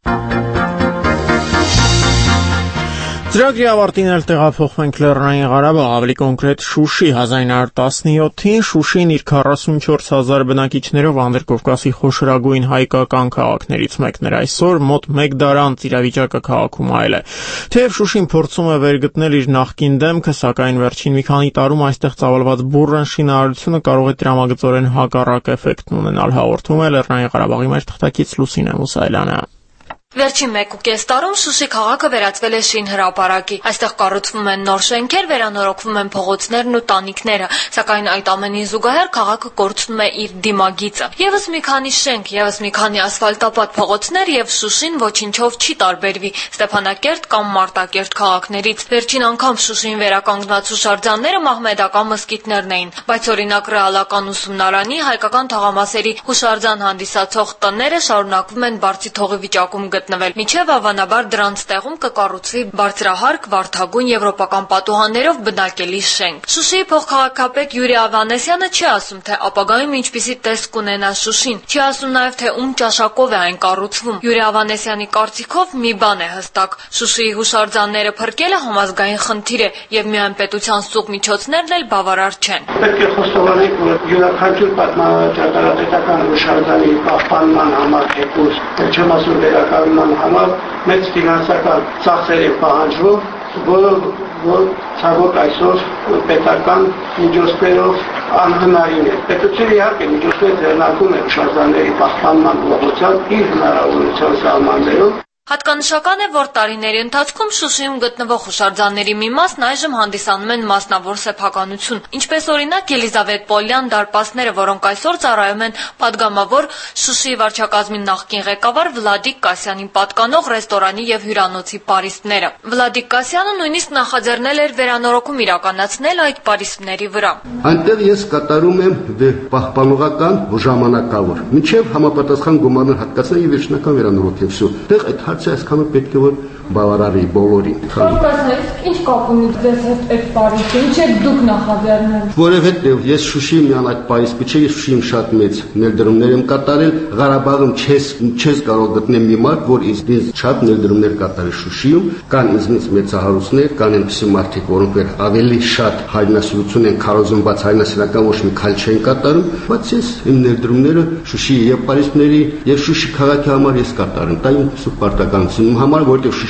[SPEAKER 1] Ծրագրի ավարտին էլ տեղափոխվենք Լեռնային Ղարաբաղ, ավելի կոնկրետ Շուշի հազար ինը հարյուր տասնյոթին Շուշին իր քառասունչորս հազար բնակիչներով Անդրկովկասի խոշորագույն հայկական քաղաքներից մեկն էր այսօր մոտ մեկ դար անց իրավիճակը քաղաքում այլ է։ Թեև Շուշին փորձում է վերգտնել իր նախկին դեմքը, սակայն վերջին մի քանի տարում այստեղ ծավալված բուռն շինարարությունը կարող է տրամագծորեն հակառակ էֆեկտն ունենալ, հաղորդում է Լեռնային Ղարաբաղի մեր թղթակից Լուսինե Մուսայելյանը։
[SPEAKER 12] Վերջին մեկ ու կես տարում Շուշի քաղաքը վերածվել է շինհրապարակի։ Այստեղ կառուցվում են նոր շենքեր, վերանորոգվում են փողոցներն ու տանիքները, սակայն այդ ամենին զուգահեռ քաղաքը կորցնում է իր դիմագիծը։ Եվս մի քանի շենք, եվս մի քանի ասֆալտապատ փողոցներ եւ Շուշին ոչինչով չի տարբերվի Ստեփանակերտ կամ Մարտակերտ քաղաքներից։ Վերջին անգամ Շուշին վերականգնած հուշարձանները մահմեդական մզկիթներն էին, բայց օրինակ ռեալական ուսումնարանի, հայկական թաղամասերի հուշարձան հանդիսացող տները շարունակվում են բարձի թողի վիճակում գտնվել։ Միջև ավանաբար դրանց տեղում կկառուցվի բարձրահարկ վարդագույն եվրոպական պատուհաններով բնակելի շենք։ Շուշիի փոխքաղաքապետ Յուրի Ավանեսյանը չի ասում, թե ապագայում ինչպիսի տեսք կունենա Շուշին, չի ասում նաև, թե ում ճաշակով է այն կառուցվում։ Յուրի Ավանեսյանի կարծիքով մի բան է հստակ. Շուշիի հուշարձանները փրկելը համազգային խնդիր է եւ միայն պետության սուղ միջոցներն էլ բավարար չեն։
[SPEAKER 25] Պետք է խոստովանենք, որ յուրաքանչյուր պատմաճարտարապետական հուշարձանի պահպանման համար թեկուզ չեմ ասում վերականգնման համար մեծ ֆինանսական ծախսեր են պահանջվում, որը որ ցավոք այսօր պետական միջոցներով անհնարին է։ Պետությունը իհարկե միջոցներ ձեռնարկում է հուշարձանների պահպանման ուղղությամբ իր հնարավորության սահմաններում։
[SPEAKER 12] Հատկանշական է, որ տարիների ընթացքում Շուշիում գտնվող հուշարձանների մի մասն այժմ հանդիսանում են մասնավոր սեփականություն, ինչպես օրինակ Ելիզավետպոլյան դարպասները, որոնք այսօր ծառայում են падգամավոր Շուշիի վարչակազմի նախկին ղեկավար Վլադիկ Կասյանին պատկանող ռեստորանի եւ հյուրանոցի պարիսպները։ Վլադիկ Կասյանը նույնիսկ նախաձեռնել էր վերանորոգում իրականացնել այդ պարիսպների վրա։
[SPEAKER 26] Այնտեղ ես կատարում եմ պահպանողական ժամանակավոր, մինչև համապատասխան գումարներ հատկացնել եւ վերջնական վերանորոգել всё։ Դեռ այդ հարցը այսքանը պետք է որ բավարարի բոլորին։
[SPEAKER 12] Պատասխանեք, ինչ կապ ունի ձեզ հետ այդ պարիսպը, ինչ եք դուք նախաձեռնել։
[SPEAKER 26] Որովհետեւ ես Շուշիի միան այդ պարիսպը չէ, ես Շուշիում շատ մեծ ներդրումներ եմ կատարել, Ղարաբաղում չես չես կարող գտնել մի մարդ, որ ինձ շատ ներդրումներ կատարի Շուշիում, կան ինձնից մեծահարուստներ, կան այնպիսի մարդիկ, որոնք ավելի շատ հայրենասիրություն են քարոզումված հայրենասիրական ոչ մի քայլ չեն կատարում, բայց ես իմ ներդրումները Շուշիի եւ պարիսպների եւ Շուշի քաղաքի համար ես կատարեմ։ Դա իմ սուպարտականությունում համար, որտեղ Շուշի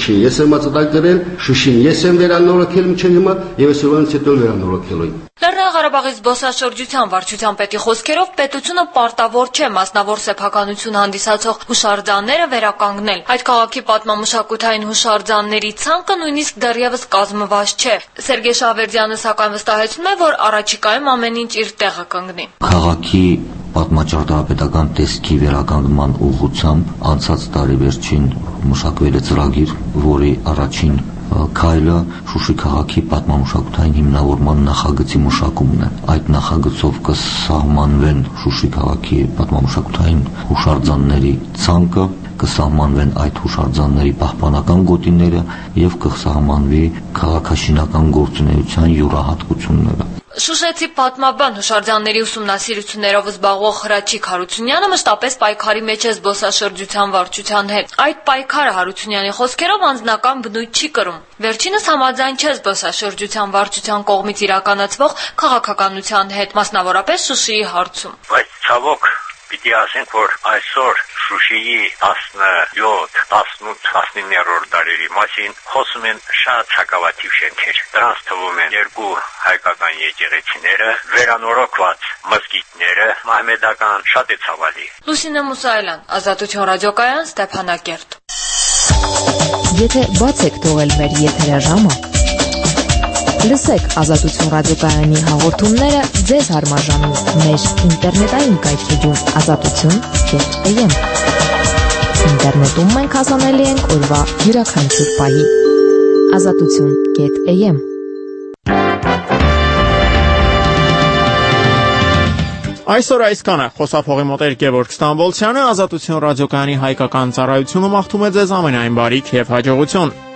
[SPEAKER 26] Շուշին ես եմ ածտագրել, Շուշին ես եմ վերանորոգել մինչև հիմա եւ այսօրից հետո վերանորոգել եմ։
[SPEAKER 12] Լեռնային Ղարաբաղի զբոսաշրջության վարչության պետի խոսքերով պետությունը պարտավոր չէ մասնավոր սեփականություն հանդիսացող հուշարձանները վերականգնել։ Այդ քաղաքի պատմամշակութային հուշարձանների ցանկը նույնիսկ դեռևս կազմված չէ։ Սերգեյ Շահվերդյանը սակայն վստահեցնում է, որ առաջիկայում ամեն ինչ իր տեղը կընկնի։
[SPEAKER 10] Քաղաքի պատմաճարտարապետական տեսքի վերականգնման ուղղությամբ անցած տարի վերջին մշակվել է ծրագիր, որի առաջին քայլը Շուշի քաղաքի պատմամշակութային հիմնավորման նախագծի մշակումն է։ Այդ նախագծով կսահմանվեն Շուշի քաղաքի պատմամշակութային հուշարձանների ցանկը, կսահմանվեն այդ հուշարձանների պահպանական գոտիները եւ կսահմանվի քաղաքաշինական գործունեության յուրահատկությունները։
[SPEAKER 12] Շուշեցի պատմաբան հուշարձանների ուսումնասիրություններով զբաղվող Հրաչիկ Հարությունյանը մշտապես պայքարի մեջ է զբոսաշրջության վարչության հետ։ Այդ պայքարը Հարությունյանի խոսքերով անձնական բնույթ չի կրում։ Վերջինս համաձայն չէ զբոսաշրջության վարչության կողմից իրականացվող քաղաքականության հետ, մասնավորապես Շուշիի հարցում։
[SPEAKER 11] Բայց ցավոք պիտի ասենք, որ այսօր Շուշիի տասնյոթ, տասնութ, տասնիններորդ դարերի մասին խոսում են շատ հակավաթիվ շենքեր։ Դրանց թվում են երկու հայկական եկեղեցիները, վերանորոգված մզկիթները, մահմեդական, շատ է ցավալի։
[SPEAKER 12] Լուսինե Մուսայելյան, Ազատություն ռադիոկայան, Ստեփանակերտ։
[SPEAKER 13] Եթե բաց եք թողել մեր եթերաժամը, լսեք Ազատություն ռադիոկայանի հաղորդումները ձեզ հարմարժանում մեր ինտերնետային կայքեջում ազատություն կետ am։ Ինտերնետում մենք հասանելի ենք օրվա յուրաքանչյուր պահի։ ազատություն կետ am։
[SPEAKER 1] Այսօր այսքանը խոսափողի մոտ էր Գևորգ Ստամբոլցյանը, Ազատություն ռադիոկայանի հայկական ծառայությունում աղթում է ձեզ ամենայն բարիք եւ հաջողություն։